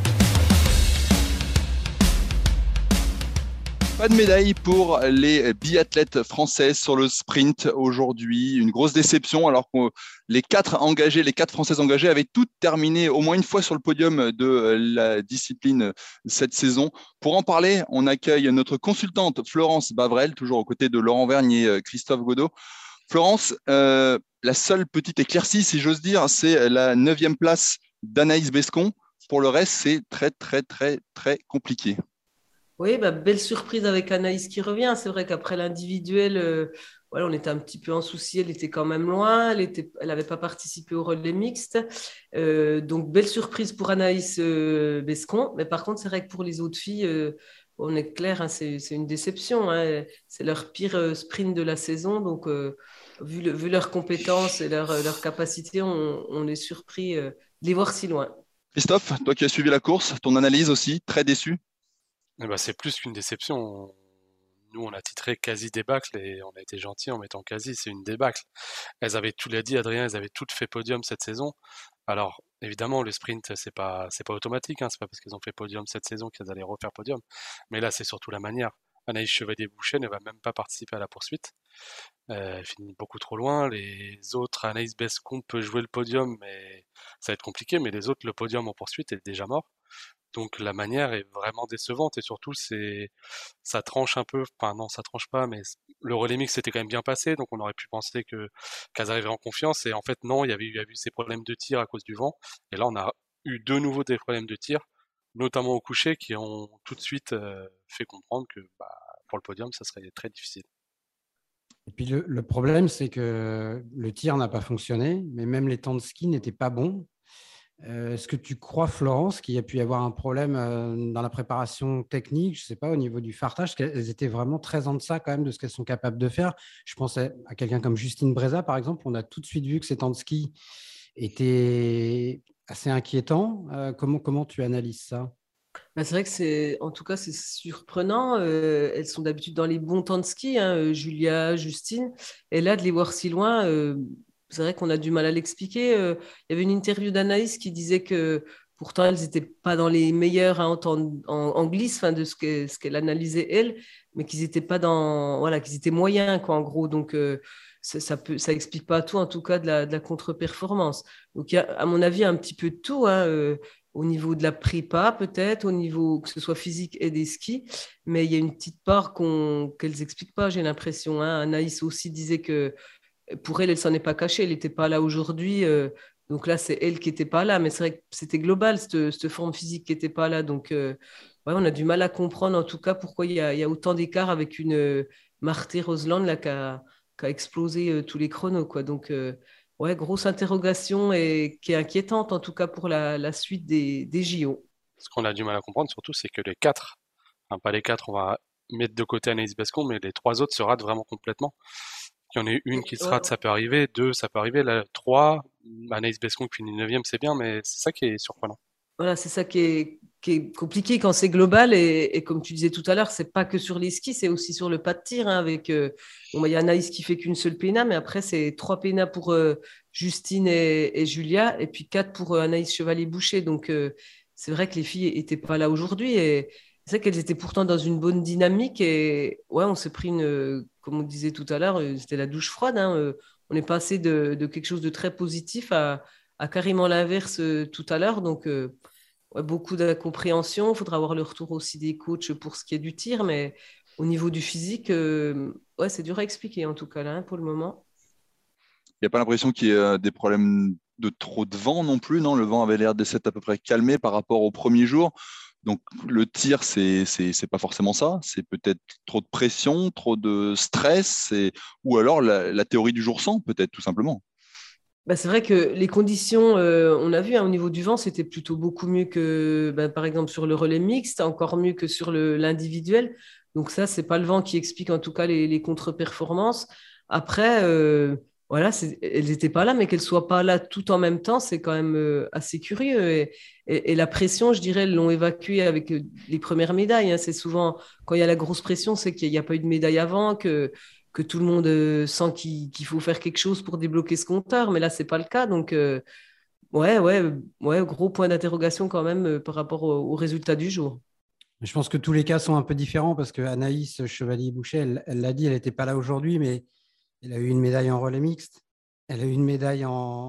Pas de médaille pour les biathlètes françaises sur le sprint aujourd'hui. Une grosse déception alors que les quatre engagés, les quatre Françaises engagées avaient toutes terminé au moins une fois sur le podium de la discipline cette saison. Pour en parler, on accueille notre consultante Florence Bavrel, toujours aux côtés de Laurent Vergne et Christophe Godot. Florence, euh, la seule petite éclaircie, si j'ose dire, c'est la neuvième place d'Anaïs Bescon. Pour le reste, c'est très, très, très, très compliqué. Oui, bah, belle surprise avec Anaïs qui revient. C'est vrai qu'après l'individuel, euh, voilà, on était un petit peu en souci. Elle était quand même loin. Elle était, elle n'avait pas participé au relais mixte. Euh, donc, belle surprise pour Anaïs euh, Bescon. Mais par contre, c'est vrai que pour les autres filles, euh, on est clair, hein, c'est, c'est une déception. Hein. C'est leur pire euh, sprint de la saison. Donc, euh, vu, le, vu leurs compétences et leur, leur capacité, on, on est surpris euh, de les voir si loin. Christophe, toi qui as suivi la course, ton analyse aussi, très déçu? Eh ben, c'est plus qu'une déception. Nous, on a titré quasi débâcle et on a été gentil en mettant quasi. C'est une débâcle. Elles avaient tout l'a dit, Adrien, elles avaient toutes fait podium cette saison. Alors, évidemment, le sprint, c'est pas, c'est pas automatique. Hein, c'est pas parce qu'elles ont fait podium cette saison qu'elles allaient refaire podium. Mais là, c'est surtout la manière. Anaïs Chevalier-Boucher ne va même pas participer à la poursuite. Euh, elle finit beaucoup trop loin. Les autres, Anaïs Bescon peut jouer le podium, mais ça va être compliqué. Mais les autres, le podium en poursuite est déjà mort. Donc la manière est vraiment décevante et surtout c'est ça tranche un peu, enfin non ça tranche pas, mais le relais mix s'était quand même bien passé, donc on aurait pu penser que qu'elles arriveraient en confiance et en fait non, il y avait eu, il y a eu ces problèmes de tir à cause du vent et là on a eu de nouveau des problèmes de tir, notamment au coucher, qui ont tout de suite euh, fait comprendre que bah, pour le podium ça serait très difficile. Et puis le, le problème c'est que le tir n'a pas fonctionné, mais même les temps de ski n'étaient pas bons. Euh, est-ce que tu crois, Florence, qu'il y a pu y avoir un problème euh, dans la préparation technique, je ne sais pas, au niveau du fartage, qu'elles étaient vraiment très en deçà quand même de ce qu'elles sont capables de faire? Je pense à, à quelqu'un comme Justine Breza, par exemple. On a tout de suite vu que ses temps de ski étaient assez inquiétants. Euh, comment, comment tu analyses ça? Ben, c'est vrai que c'est, en tout cas, c'est surprenant. Euh, elles sont d'habitude dans les bons temps de ski, hein, Julia, Justine. Et là, de les voir si loin... Euh... C'est vrai qu'on a du mal à l'expliquer. Euh, il y avait une interview d'Anaïs qui disait que Pourtant, elles n'étaient pas dans les meilleures hein, en, en, en glisse, enfin, de ce, que, ce qu'elle analysait, elle, mais qu'ils n'étaient pas dans. Voilà, qu'ils étaient moyens, quoi, en gros. Donc, euh, ça, ça, peut, ça explique pas tout, en tout cas, de la, de la contre-performance. Donc, il y a, à mon avis, un petit peu de tout, hein, euh, au niveau de la prépa, peut-être, au niveau que ce soit physique et des skis, mais il y a une petite part qu'on, qu'elles n'expliquent pas, j'ai l'impression. Hein. Anaïs aussi disait que pour elle, elle s'en est pas cachée, elle n'était pas là aujourd'hui. Euh, donc là, c'est elle qui n'était pas là, mais c'est vrai que c'était global, cette, cette forme physique qui n'était pas là. Donc, euh, ouais, on a du mal à comprendre, en tout cas, pourquoi il y a, il y a autant d'écart avec une euh, Marthe Roseland là, qui, a, qui a explosé euh, tous les chronos. Quoi. Donc, euh, ouais, grosse interrogation et qui est inquiétante, en tout cas, pour la, la suite des, des J O. Ce qu'on a du mal à comprendre, surtout, c'est que les quatre, enfin, pas les quatre, on va mettre de côté Anaïs Bescon, mais les trois autres se ratent vraiment complètement. Il y en a une qui se rate, ça peut arriver. Deux, ça peut arriver. Là, trois, Anaïs Bescon qui finit neuvième, c'est bien, mais c'est ça qui est surprenant. Voilà, c'est ça qui est, qui est compliqué quand c'est global. Et, et comme tu disais tout à l'heure, c'est pas que sur les skis, c'est aussi sur le pas de tir. Hein, avec, euh, bon, il y a Anaïs qui fait qu'une seule péna, mais après, c'est trois pénas pour euh, Justine et, et Julia, et puis quatre pour euh, Anaïs Chevalier-Boucher. Donc, euh, c'est vrai que les filles n'étaient pas là aujourd'hui. Et c'est vrai qu'elles étaient pourtant dans une bonne dynamique. Et ouais, on s'est pris une, comme on disait tout à l'heure, c'était la douche froide. Hein, on est passé de, de quelque chose de très positif à, à carrément l'inverse euh, tout à l'heure. Donc, euh, ouais, beaucoup d'incompréhension. Il faudra avoir le retour aussi des coachs pour ce qui est du tir. Mais au niveau du physique, euh, ouais, c'est dur à expliquer en tout cas là, hein, pour le moment. Il n'y a pas l'impression qu'il y ait des problèmes de trop de vent non plus, non? Le vent avait l'air de s'être à peu près calmé par rapport au premier jour. Donc le tir, c'est c'est c'est pas forcément ça. C'est peut-être trop de pression, trop de stress, et... ou alors la, la théorie du jour sans, peut-être tout simplement. Bah, c'est vrai que les conditions, euh, on a vu hein, au niveau du vent, c'était plutôt beaucoup mieux que, bah, par exemple, sur le relais mixte, encore mieux que sur le, l'individuel. Donc ça, c'est pas le vent qui explique en tout cas les, les contre-performances. Après, euh, voilà, c'est, elles n'étaient pas là, mais qu'elles soient pas là tout en même temps, c'est quand même euh, assez curieux. Et, et, et la pression, je dirais, elles l'ont évacuée avec euh, les premières médailles. Hein. C'est souvent, quand il y a la grosse pression, c'est qu'il n'y a pas eu de médaille avant, que que tout le monde euh, sent qu'il, qu'il faut faire quelque chose pour débloquer ce compteur, mais là, c'est pas le cas. Donc, euh, ouais, ouais, ouais, gros point d'interrogation quand même euh, par rapport au, au résultat du jour. Je pense que tous les cas sont un peu différents parce que Anaïs Chevalier-Boucher, elle, elle l'a dit, elle n'était pas là aujourd'hui, mais elle a eu une médaille en relais mixte. Elle a eu une médaille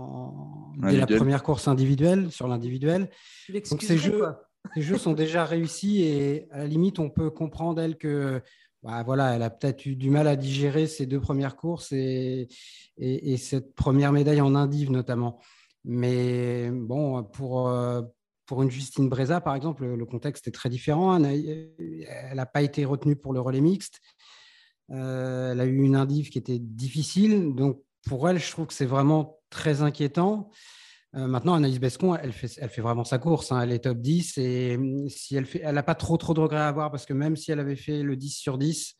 en... dès la première course individuelle, sur l'individuel. Donc, ces jeux, ces jeux sont déjà réussis et à la limite, on peut comprendre, elle, que bah, voilà, elle a peut-être eu du mal à digérer ces deux premières courses et, et, et cette première médaille en indiv notamment. Mais bon, pour, pour une Justine Breza, par exemple, le contexte est très différent. Elle n'a pas été retenue pour le relais mixte. Euh, elle a eu une indiv qui était difficile. Donc, pour elle, je trouve que c'est vraiment très inquiétant. Euh, maintenant, Anaïs Bescon, elle fait, elle fait vraiment sa course. Hein. Elle est top dix et si elle fait, elle n'a pas trop, trop de regrets à avoir parce que même si elle avait fait le dix sur dix,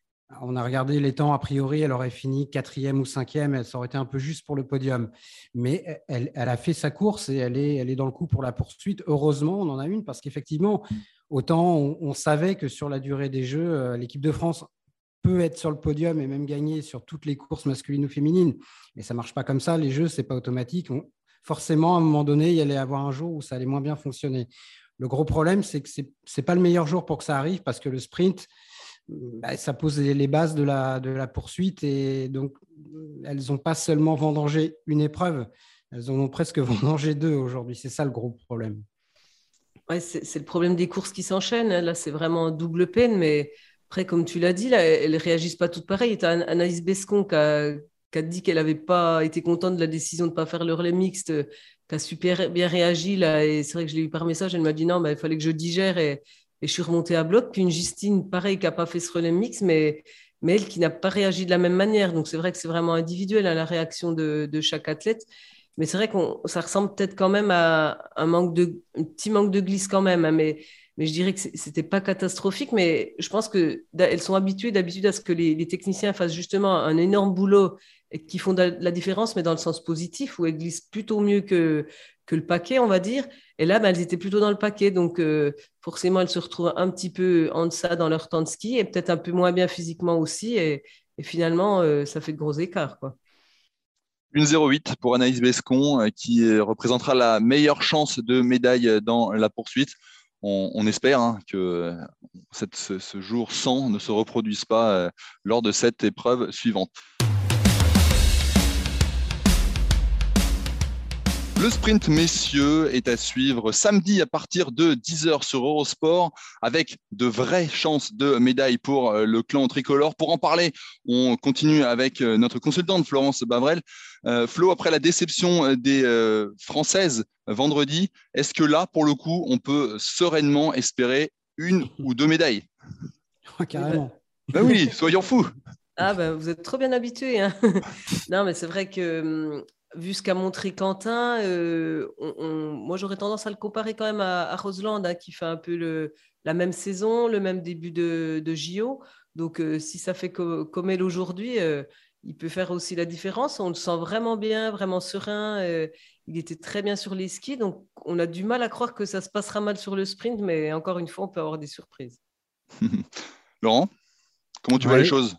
on a regardé les temps, a priori, elle aurait fini quatrième ou cinquième, et ça aurait été un peu juste pour le podium. Mais elle, elle a fait sa course et elle est, elle est dans le coup pour la poursuite. Heureusement, on en a une parce qu'effectivement, autant on, on savait que sur la durée des Jeux, l'équipe de France peut être sur le podium et même gagner sur toutes les courses masculines ou féminines. Mais ça ne marche pas comme ça. Les Jeux, ce n'est pas automatique. On, forcément, à un moment donné, il y allait avoir un jour où ça allait moins bien fonctionner. Le gros problème, c'est que ce n'est pas le meilleur jour pour que ça arrive parce que le sprint, bah, ça pose les bases de la, de la poursuite et donc elles n'ont pas seulement vendangé une épreuve, elles en ont presque vendangé deux aujourd'hui. C'est ça le gros problème. Ouais, c'est, c'est le problème des courses qui s'enchaînent. Là, c'est vraiment double peine, mais après, comme tu l'as dit, là, elles ne réagissent pas toutes pareilles. Tu as Anaïs Bescon qui a, qui a dit qu'elle n'avait pas été contente de la décision de ne pas faire le relais mixte, qui a super bien réagi. Là, et c'est vrai que je l'ai eu par message. Elle m'a dit non, bah, il fallait que je digère et, et je suis remontée à bloc. Puis une Justine, pareil, qui n'a pas fait ce relais mixte, mais, mais elle qui n'a pas réagi de la même manière. Donc c'est vrai que c'est vraiment individuel à la réaction de, de chaque athlète. Mais c'est vrai que ça ressemble peut-être quand même à un, manque de, un petit manque de glisse quand même. Hein, mais, mais je dirais que c'était pas catastrophique. Mais je pense qu'elles sont habituées d'habitude à ce que les, les techniciens fassent justement un énorme boulot et qui font de la différence, mais dans le sens positif, où elles glissent plutôt mieux que, que le paquet, on va dire. Et là, ben, elles étaient plutôt dans le paquet. Donc, euh, forcément, elles se retrouvent un petit peu en deçà dans leur temps de ski et peut-être un peu moins bien physiquement aussi. Et, et finalement, euh, ça fait de gros écarts, quoi. une zéro huit pour Anaïs Bescon, qui représentera la meilleure chance de médaille dans la poursuite. On, on espère hein, que cette, ce, ce jour cent ne se reproduise pas euh, lors de cette épreuve suivante. Le sprint messieurs est à suivre samedi à partir de dix heures sur Eurosport avec de vraies chances de médaille pour le clan tricolore. Pour en parler, on continue avec notre consultante Florence Bavrel. Euh, Flo, après la déception des euh, Françaises vendredi, est-ce que là, pour le coup, on peut sereinement espérer une ou deux médailles? Oh, carrément. Ben oui, soyons fous. Ah ben, vous êtes trop bien habitués. Hein. Non, mais c'est vrai que... Vu ce qu'a montré Quentin, euh, on, on, moi j'aurais tendance à le comparer quand même à, à Roseland, hein, qui fait un peu le, la même saison, le même début de, de J O. Donc euh, si ça fait co- comme elle aujourd'hui, euh, il peut faire aussi la différence. On le sent vraiment bien, vraiment serein. Euh, il était très bien sur les skis, donc on a du mal à croire que ça se passera mal sur le sprint, mais encore une fois, on peut avoir des surprises. Laurent, comment tu ouais. vois les choses?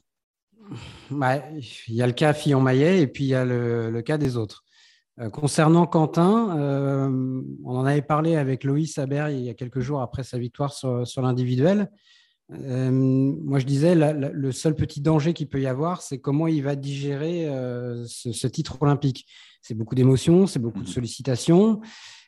Bah, il y a le cas Fillon-Maillet et puis il y a le, le cas des autres. Euh, concernant Quentin, euh, on en avait parlé avec Loïs Aber il y a quelques jours après sa victoire sur, sur l'individuel. Euh, moi, je disais, la, la, le seul petit danger qu'il peut y avoir, c'est comment il va digérer euh, ce, ce titre olympique. C'est beaucoup d'émotions, c'est beaucoup de sollicitations,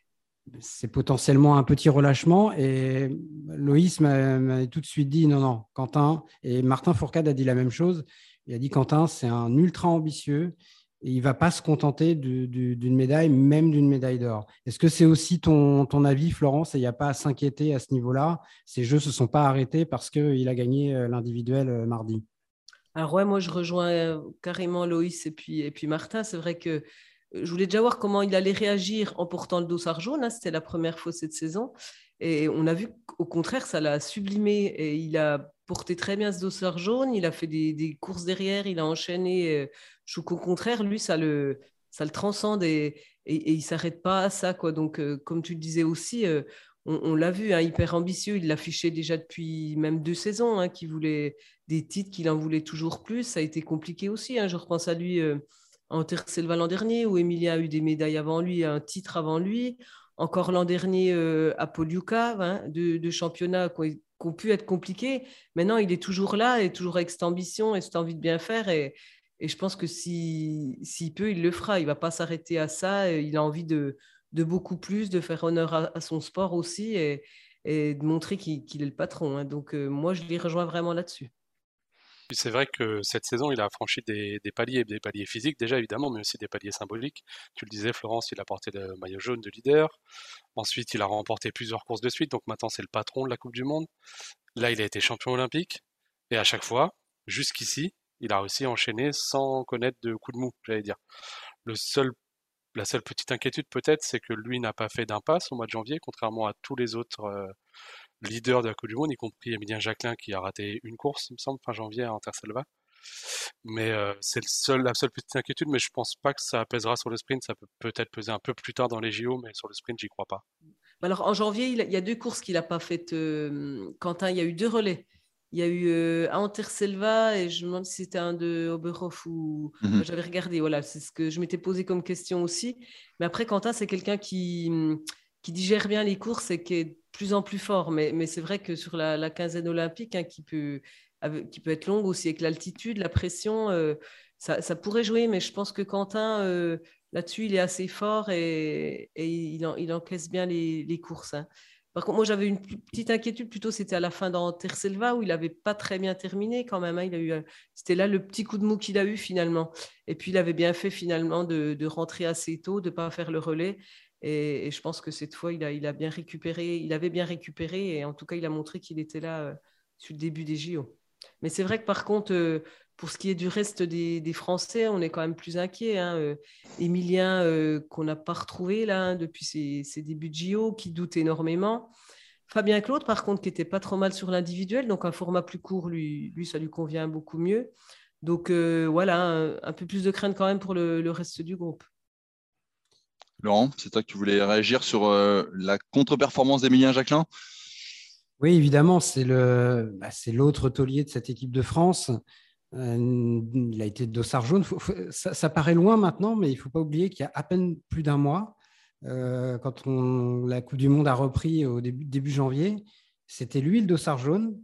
c'est potentiellement un petit relâchement. Et Loïs m'a, m'a tout de suite dit non, non, Quentin, et Martin Fourcade a dit la même chose. Il a dit Quentin, c'est un ultra ambitieux et il ne va pas se contenter de, de, d'une médaille, même d'une médaille d'or. Est-ce que c'est aussi ton, ton avis, Florence, et il n'y a pas à s'inquiéter à ce niveau-là? Ces jeux ne se sont pas arrêtés parce qu'il a gagné l'individuel mardi. Alors ouais, moi je rejoins carrément Loïs et puis, et puis Martin. C'est vrai que je voulais déjà voir comment il allait réagir en portant le dossard jaune. Hein. C'était la première fois cette saison. Et on a vu qu'au contraire, ça l'a sublimé. Et il a porté très bien ce dossard jaune. Il a fait des, des courses derrière. Il a enchaîné. Je trouve qu'au contraire, lui, ça le, ça le transcende et, et, et il ne s'arrête pas à ça, quoi. Donc, euh, comme tu le disais aussi, euh, on, on l'a vu, hein, hyper ambitieux. Il l'affichait déjà depuis même deux saisons, hein, qu'il voulait des titres, qu'il en voulait toujours plus. Ça a été compliqué aussi. Hein. Je repense à lui... Euh, en Terre-Selva l'an dernier, où Emilien a eu des médailles avant lui, un titre avant lui. Encore l'an dernier euh, à Poliuka, hein, de, de championnats qui ont pu être compliqués. Maintenant, il est toujours là et toujours avec cette ambition et cette envie de bien faire. Et, et je pense que si, s'il peut, il le fera. Il ne va pas s'arrêter à ça. Il a envie de, de beaucoup plus, de faire honneur à, à son sport aussi et, et de montrer qu'il, qu'il est le patron. Hein. Donc, euh, moi, je l'y rejoins vraiment là-dessus. C'est vrai que cette saison, il a franchi des, des paliers, des paliers physiques déjà évidemment, mais aussi des paliers symboliques. Tu le disais, Florence, il a porté le maillot jaune de leader. Ensuite, il a remporté plusieurs courses de suite, donc maintenant c'est le patron de la Coupe du Monde. Là, il a été champion olympique. Et à chaque fois, jusqu'ici, il a réussi à enchaîner sans connaître de coup de mou, j'allais dire. Le seul, la seule petite inquiétude peut-être, c'est que lui n'a pas fait d'impasse au mois de janvier, contrairement à tous les autres euh, leader de la Coupe du Monde, y compris Emilien Jacquelin qui a raté une course, il me semble, fin janvier à Intersalva. Mais euh, c'est le seul, la seule petite inquiétude, mais je pense pas que ça pèsera sur le sprint. Ça peut peut-être peser un peu plus tard dans les J O, mais sur le sprint, j'y crois pas. Alors en janvier, il y a deux courses qu'il n'a pas faites. Euh, Quentin, il y a eu deux relais. Il y a eu euh, un en Terre-Selva et je me demande si c'était un de Oberhof ou mm-hmm. enfin, j'avais regardé. Voilà, c'est ce que je m'étais posé comme question aussi. Mais après, Quentin, c'est quelqu'un qui qui digère bien les courses et qui est de plus en plus fort. Mais, mais c'est vrai que sur la, la quinzaine olympique, hein, qui, peut, qui peut être longue aussi avec l'altitude, la pression, euh, ça, ça pourrait jouer. Mais je pense que Quentin, euh, là-dessus, il est assez fort et, et il, en, il encaisse bien les, les courses. Hein. Par contre, moi, j'avais une petite inquiétude, plutôt, c'était à la fin dans Terre-Selva, où il n'avait pas très bien terminé quand même. Hein. Il a eu, c'était là le petit coup de mou qu'il a eu finalement. Et puis, il avait bien fait finalement de, de rentrer assez tôt, de ne pas faire le relais. Et, et je pense que cette fois, il a, il a bien récupéré, il avait bien récupéré et en tout cas, il a montré qu'il était là euh, sur le début des J O. Mais c'est vrai que par contre, euh, pour ce qui est du reste des, des Français, on est quand même plus inquiet. Hein. Euh, Emilien, euh, qu'on n'a pas retrouvé là hein, depuis ses, ses débuts de J O, qui doute énormément. Fabien Claude, par contre, qui n'était pas trop mal sur l'individuel, donc un format plus court, lui, lui ça lui convient beaucoup mieux. Donc euh, voilà, un, un peu plus de crainte quand même pour le, le reste du groupe. Laurent, c'est toi que tu voulais réagir sur euh, la contre-performance d'Emilien Jacquelin? Oui, évidemment, c'est, le, bah, c'est l'autre taulier de cette équipe de France. Euh, il a été dossard jaune. Faut, faut, ça, ça paraît loin maintenant, mais il ne faut pas oublier qu'il y a à peine plus d'un mois, euh, quand on, la Coupe du Monde a repris au début, début janvier, c'était lui le dossard jaune.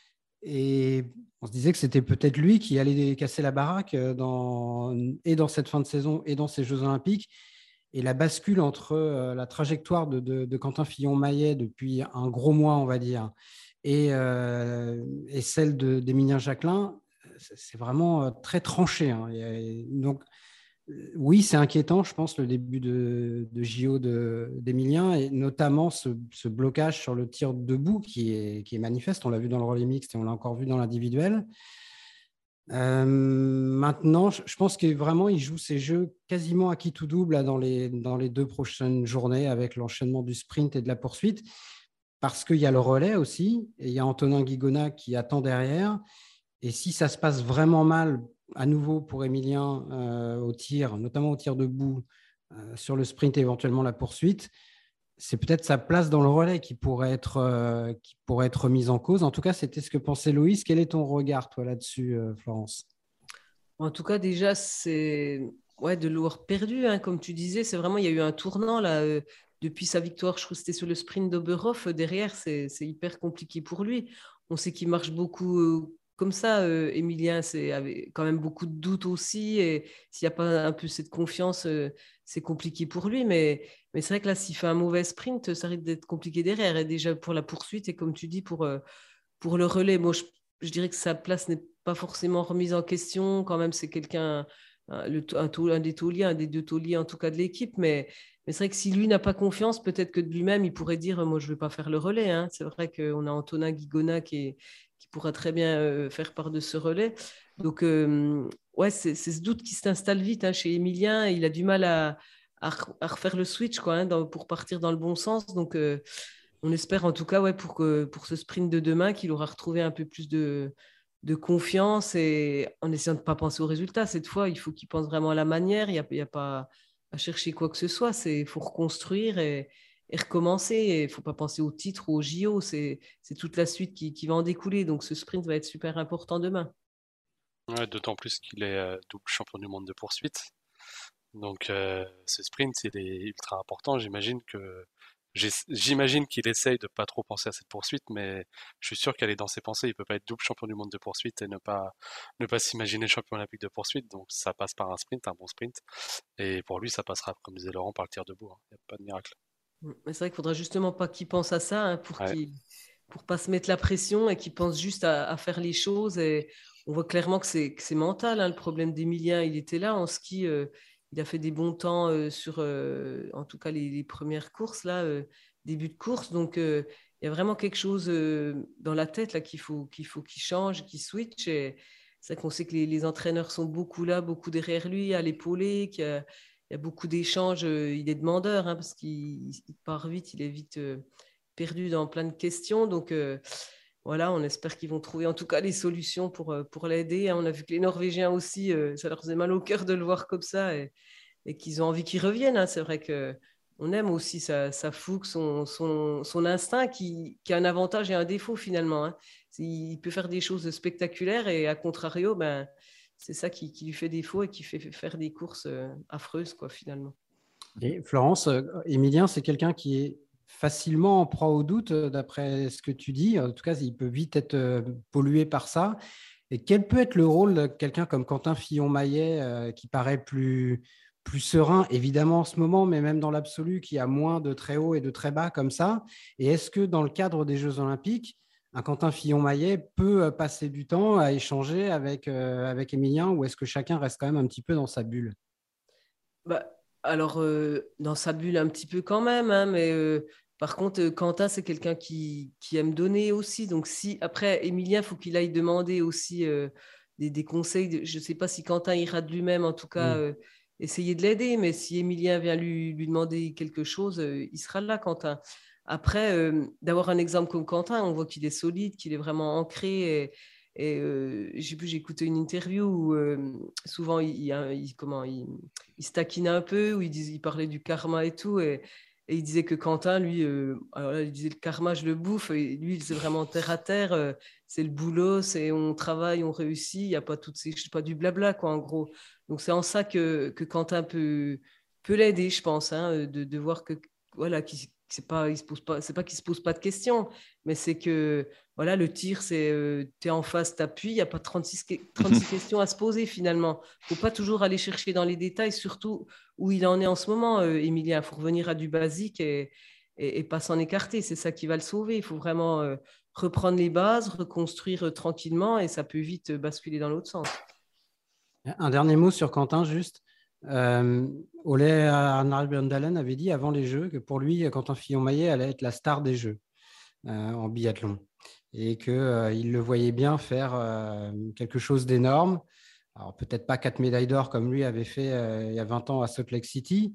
Et on se disait que c'était peut-être lui qui allait casser la baraque dans, et dans cette fin de saison et dans ces Jeux Olympiques. Et la bascule entre la trajectoire de, de, de Quentin Fillon-Maillet depuis un gros mois, on va dire, et, euh, et celle de, d'Emilien Jacquelin, c'est vraiment très tranché. Hein. Et donc, oui, c'est inquiétant, je pense, le début de, de J O de, d'Emilien, et notamment ce, ce blocage sur le tir debout qui est, qui est manifeste. On l'a vu dans le relais mixte et on l'a encore vu dans l'individuel. Euh, maintenant, je pense que vraiment, il joue ses jeux quasiment à qui tout double là, dans, les, dans les deux prochaines journées avec l'enchaînement du sprint et de la poursuite, parce qu'il y a le relais aussi, et il y a Antonin Guigona qui attend derrière. Et si ça se passe vraiment mal, à nouveau pour Emilien euh, au tir, notamment au tir debout, euh, sur le sprint et éventuellement la poursuite, c'est peut-être sa place dans le relais qui pourrait être, euh, qui pourrait être mise en cause. En tout cas, c'était ce que pensait Loïs. Quel est ton regard, toi, là-dessus, euh, Florence ? En tout cas, déjà, c'est ouais, de l'avoir perdu, hein, comme tu disais. C'est vraiment, il y a eu un tournant là. Euh, depuis sa victoire, je crois que c'était sur le sprint d'Oberhof. Derrière, c'est, c'est hyper compliqué pour lui. On sait qu'il marche beaucoup euh, comme ça. Euh, Emilien, c'est avait quand même beaucoup de doutes aussi. Et s'il n'y a pas un peu cette confiance, euh, c'est compliqué pour lui. Mais, mais c'est vrai que là, s'il fait un mauvais sprint, ça risque d'être compliqué derrière. Et déjà pour la poursuite, et comme tu dis, pour, euh, pour le relais, moi, je, je dirais que sa place n'est pas forcément remise en question. Quand même, c'est quelqu'un, un, le, un, un des tauliers, un des deux tauliers en tout cas de l'équipe. Mais, mais c'est vrai que si lui n'a pas confiance, peut-être que de lui-même, il pourrait dire moi, je ne vais pas faire le relais. Hein. C'est vrai qu'on a Antonin Guigona qui, est, qui pourra très bien euh, faire part de ce relais. Donc, euh, ouais, c'est, c'est ce doute qui s'installe vite hein, chez Emilien. Il a du mal à, à, à refaire le switch quoi, hein, dans, pour partir dans le bon sens. Donc, euh, on espère en tout cas ouais, pour, que, pour ce sprint de demain qu'il aura retrouvé un peu plus de de confiance et en essayant de ne pas penser au résultat. Cette fois, il faut qu'il pense vraiment à la manière. Il n'y a, il y a pas à chercher quoi que ce soit. Il faut reconstruire et, et recommencer. Il ne faut pas penser au titre ou au J O. C'est, c'est toute la suite qui, qui va en découler. Donc, ce sprint va être super important demain. Ouais, d'autant plus qu'il est euh, double champion du monde de poursuite. Donc, euh, ce sprint, il est ultra important. J'imagine que J'imagine qu'il essaye de pas trop penser à cette poursuite, mais je suis sûr qu'elle est dans ses pensées. Il peut pas être double champion du monde de poursuite et ne pas ne pas s'imaginer champion olympique de poursuite. Donc ça passe par un sprint, un bon sprint. Et pour lui, ça passera, comme disait Laurent, par le tir debout. Il n'y a pas de miracle. Mais c'est vrai qu'il faudra justement pas qu'il pense à ça hein, pour ouais. qu'il pour pas se mettre la pression et qu'il pense juste à, à faire les choses. Et on voit clairement que c'est que c'est mental. Hein, le problème d'Emilien, il était là en ski. Euh, Il a fait des bons temps euh, sur, euh, en tout cas, les, les premières courses, là, euh, début de course. Donc, euh, il y a vraiment quelque chose euh, dans la tête là, qu'il faut qu'il faut qu'il change, qu'il switch. Et c'est vrai qu'on sait que les, les entraîneurs sont beaucoup là, beaucoup derrière lui, à l'épauler, qu'il y a, il y a beaucoup d'échanges. Euh, il est demandeur hein, parce qu'il il part vite, il est vite euh, perdu dans plein de questions. Donc, euh, voilà, on espère qu'ils vont trouver en tout cas les solutions pour, pour l'aider. On a vu que les Norvégiens aussi, ça leur faisait mal au cœur de le voir comme ça et, et qu'ils ont envie qu'il revienne. C'est vrai qu'on aime aussi sa, sa fougue, son, son, son instinct qui, qui a un avantage et un défaut finalement. Il peut faire des choses spectaculaires et à contrario, ben, c'est ça qui, qui lui fait défaut et qui fait faire des courses affreuses quoi, finalement. Et Florence, Emilien, c'est quelqu'un qui est facilement en proie au doute, d'après ce que tu dis. En tout cas, il peut vite être pollué par ça. Et quel peut être le rôle de quelqu'un comme Quentin Fillon-Maillet, euh, qui paraît plus, plus serein, évidemment en ce moment, mais même dans l'absolu, qui a moins de très haut et de très bas comme ça. Et est-ce que dans le cadre des Jeux Olympiques, un Quentin Fillon-Maillet peut passer du temps à échanger avec, euh, avec Emilien, ou est-ce que chacun reste quand même un petit peu dans sa bulle ? Bah, alors, euh, dans sa bulle un petit peu quand même, hein, mais euh, par contre, euh, Quentin, c'est quelqu'un qui, qui aime donner aussi. Donc, si après, Emilien, il faut qu'il aille demander aussi euh, des, des conseils. De, je ne sais pas si Quentin ira de lui-même, en tout cas, mmh. euh, essayer de l'aider, mais si Emilien vient lui, lui demander quelque chose, euh, il sera là, Quentin. Après, euh, d'avoir un exemple comme Quentin, on voit qu'il est solide, qu'il est vraiment ancré. Et, Et euh, j'ai pu, j'ai écouté une interview où euh, souvent il, il, il, comment, il, il se taquinait un peu, où il, disait, il parlait du karma et tout. Et, Et il disait que Quentin, lui, euh, alors là, il disait le karma, je le bouffe. Et lui, c'est vraiment terre à terre. Euh, c'est le boulot, c'est on travaille, on réussit. Il n'y a pas toutes ces, je sais pas, du blabla, quoi, en gros. Donc, c'est en ça que, que Quentin peut, peut l'aider, je pense, hein, de, de voir que, voilà, qu'il, c'est pas, il se pose pas, c'est pas qu'il se pose pas de questions, mais c'est que, voilà, le tir, c'est, euh, tu es en face, tu appuies, il n'y a pas trente-six, trente-six questions à se poser, finalement. Il ne faut pas toujours aller chercher dans les détails, surtout où il en est en ce moment, euh, Emilien. Il faut revenir à du basique et, et, et pas s'en écarter. C'est ça qui va le sauver. Il faut vraiment euh, reprendre les bases, reconstruire euh, tranquillement, et ça peut vite euh, basculer dans l'autre sens. Un dernier mot sur Quentin, juste. Euh, Ole Arnar Bjørndalen avait dit avant les Jeux que pour lui, Quentin Fillon-Maillet allait être la star des Jeux euh, en biathlon et qu'il euh, le voyait bien faire euh, quelque chose d'énorme. Alors, peut-être pas quatre médailles d'or comme lui avait fait euh, il y a vingt ans à Salt Lake City,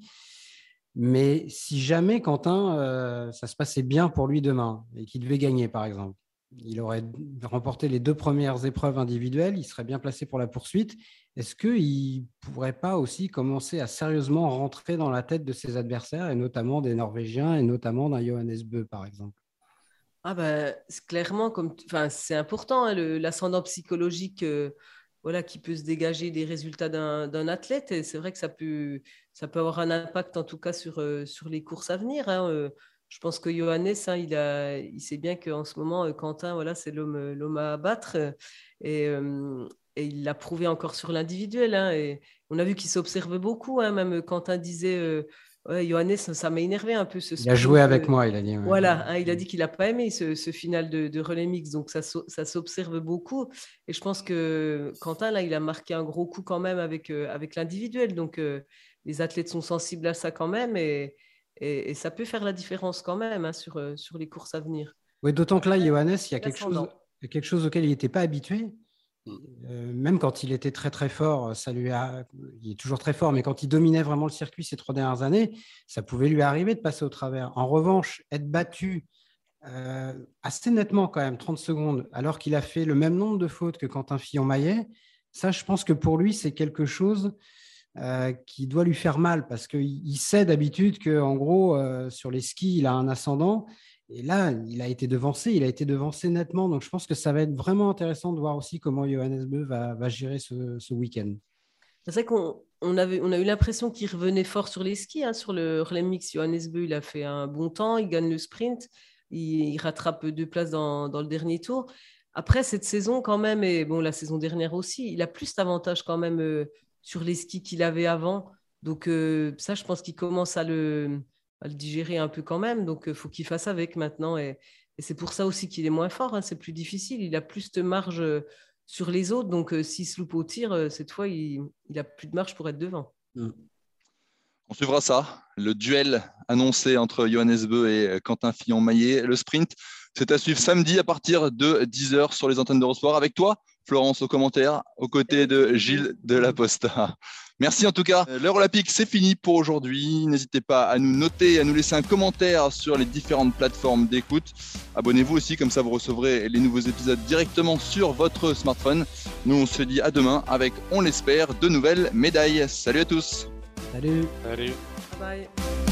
mais si jamais Quentin, euh, ça se passait bien pour lui demain et qu'il devait gagner, par exemple, il aurait remporté les deux premières épreuves individuelles, il serait bien placé pour la poursuite. Est-ce qu'il ne pourrait pas aussi commencer à sérieusement rentrer dans la tête de ses adversaires, et notamment des Norvégiens, et notamment d'un Johannes Bø, par exemple? Ah ben, c'est clairement, comme, enfin, c'est important, hein, le, l'ascendant psychologique euh, voilà, qui peut se dégager des résultats d'un, d'un athlète. Et c'est vrai que ça peut, ça peut avoir un impact, en tout cas, sur, euh, sur les courses à venir. Hein. Euh, je pense que Johannes, hein, il, a, il sait bien qu'en ce moment, euh, Quentin, voilà, c'est l'homme, l'homme à abattre. Et, euh, et il l'a prouvé encore sur l'individuel. Hein. Et on a vu qu'il s'observe beaucoup. Hein. Même Quentin disait... Euh, Ouais, Johannes, ça, ça m'a énervé un peu ce sprint. Il a joué avec moi, il a dit. Ouais. Voilà, hein, il a dit qu'il n'a pas aimé ce, ce final de, de relais mix, donc ça, ça s'observe beaucoup. Et je pense que Quentin, là, il a marqué un gros coup quand même avec, euh, avec l'individuel. Donc, euh, les athlètes sont sensibles à ça quand même, et, et, et ça peut faire la différence quand même hein, sur, euh, sur les courses à venir. Oui, d'autant que là, Johannes, il y a quelque chose, quelque chose auquel il n'était pas habitué. Euh, même quand il était très très fort, ça lui a... il est toujours très fort, mais quand il dominait vraiment le circuit ces trois dernières années, ça pouvait lui arriver de passer au travers. En revanche, être battu euh, assez nettement quand même, trente secondes, alors qu'il a fait le même nombre de fautes que Quentin Fillon-Maillet, ça je pense que pour lui c'est quelque chose euh, qui doit lui faire mal, parce qu'il sait d'habitude qu'en gros euh, sur les skis il a un ascendant. Et là, il a été devancé, il a été devancé nettement. Donc, je pense que ça va être vraiment intéressant de voir aussi comment Johannes Bø va, va gérer ce, ce week-end. C'est vrai qu'on on avait, on a eu l'impression qu'il revenait fort sur les skis. Hein, sur le relais mix, Johannes Bø, il a fait un bon temps, il gagne le sprint, il, il rattrape deux places dans, dans le dernier tour. Après, cette saison quand même, et bon, la saison dernière aussi, il a plus d'avantages quand même euh, sur les skis qu'il avait avant. Donc, euh, ça, je pense qu'il commence à le... à le digérer un peu quand même, donc il faut qu'il fasse avec maintenant, et, et c'est pour ça aussi qu'il est moins fort, hein. C'est plus difficile, il a plus de marge sur les autres, donc euh, s'il se loupe au tir, euh, cette fois il, il a plus de marge pour être devant. Mm. On suivra ça, le duel annoncé entre Johannes Bø et Quentin Fillon-Maillet, le sprint, c'est à suivre samedi à partir de dix heures sur les antennes d'Eurosport, avec toi Florence aux commentaires, aux côtés de Gilles de la Posta. Merci en tout cas. L'heure olympique, c'est fini pour aujourd'hui. N'hésitez pas à nous noter, à nous laisser un commentaire sur les différentes plateformes d'écoute. Abonnez-vous aussi, comme ça vous recevrez les nouveaux épisodes directement sur votre smartphone. Nous, on se dit à demain avec, on l'espère, de nouvelles médailles. Salut à tous. Salut. Salut. Bye bye.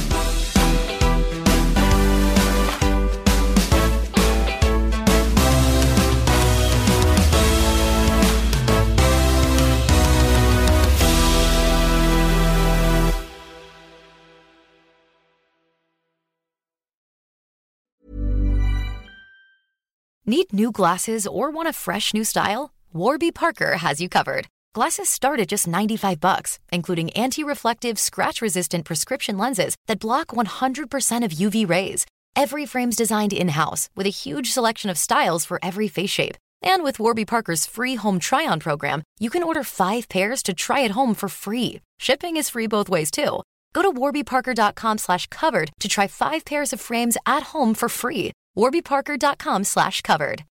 Need new glasses or want a fresh new style? Warby Parker has you covered. Glasses start at just ninety-five bucks, including anti-reflective, scratch-resistant prescription lenses that block one hundred percent of U V rays. Every frame's designed in-house with a huge selection of styles for every face shape. And with Warby Parker's free home try-on program, you can order five pairs to try at home for free. Shipping is free both ways, too. Go to warbyparker.com slash covered to try five pairs of frames at home for free. warbyparker.com slash covered.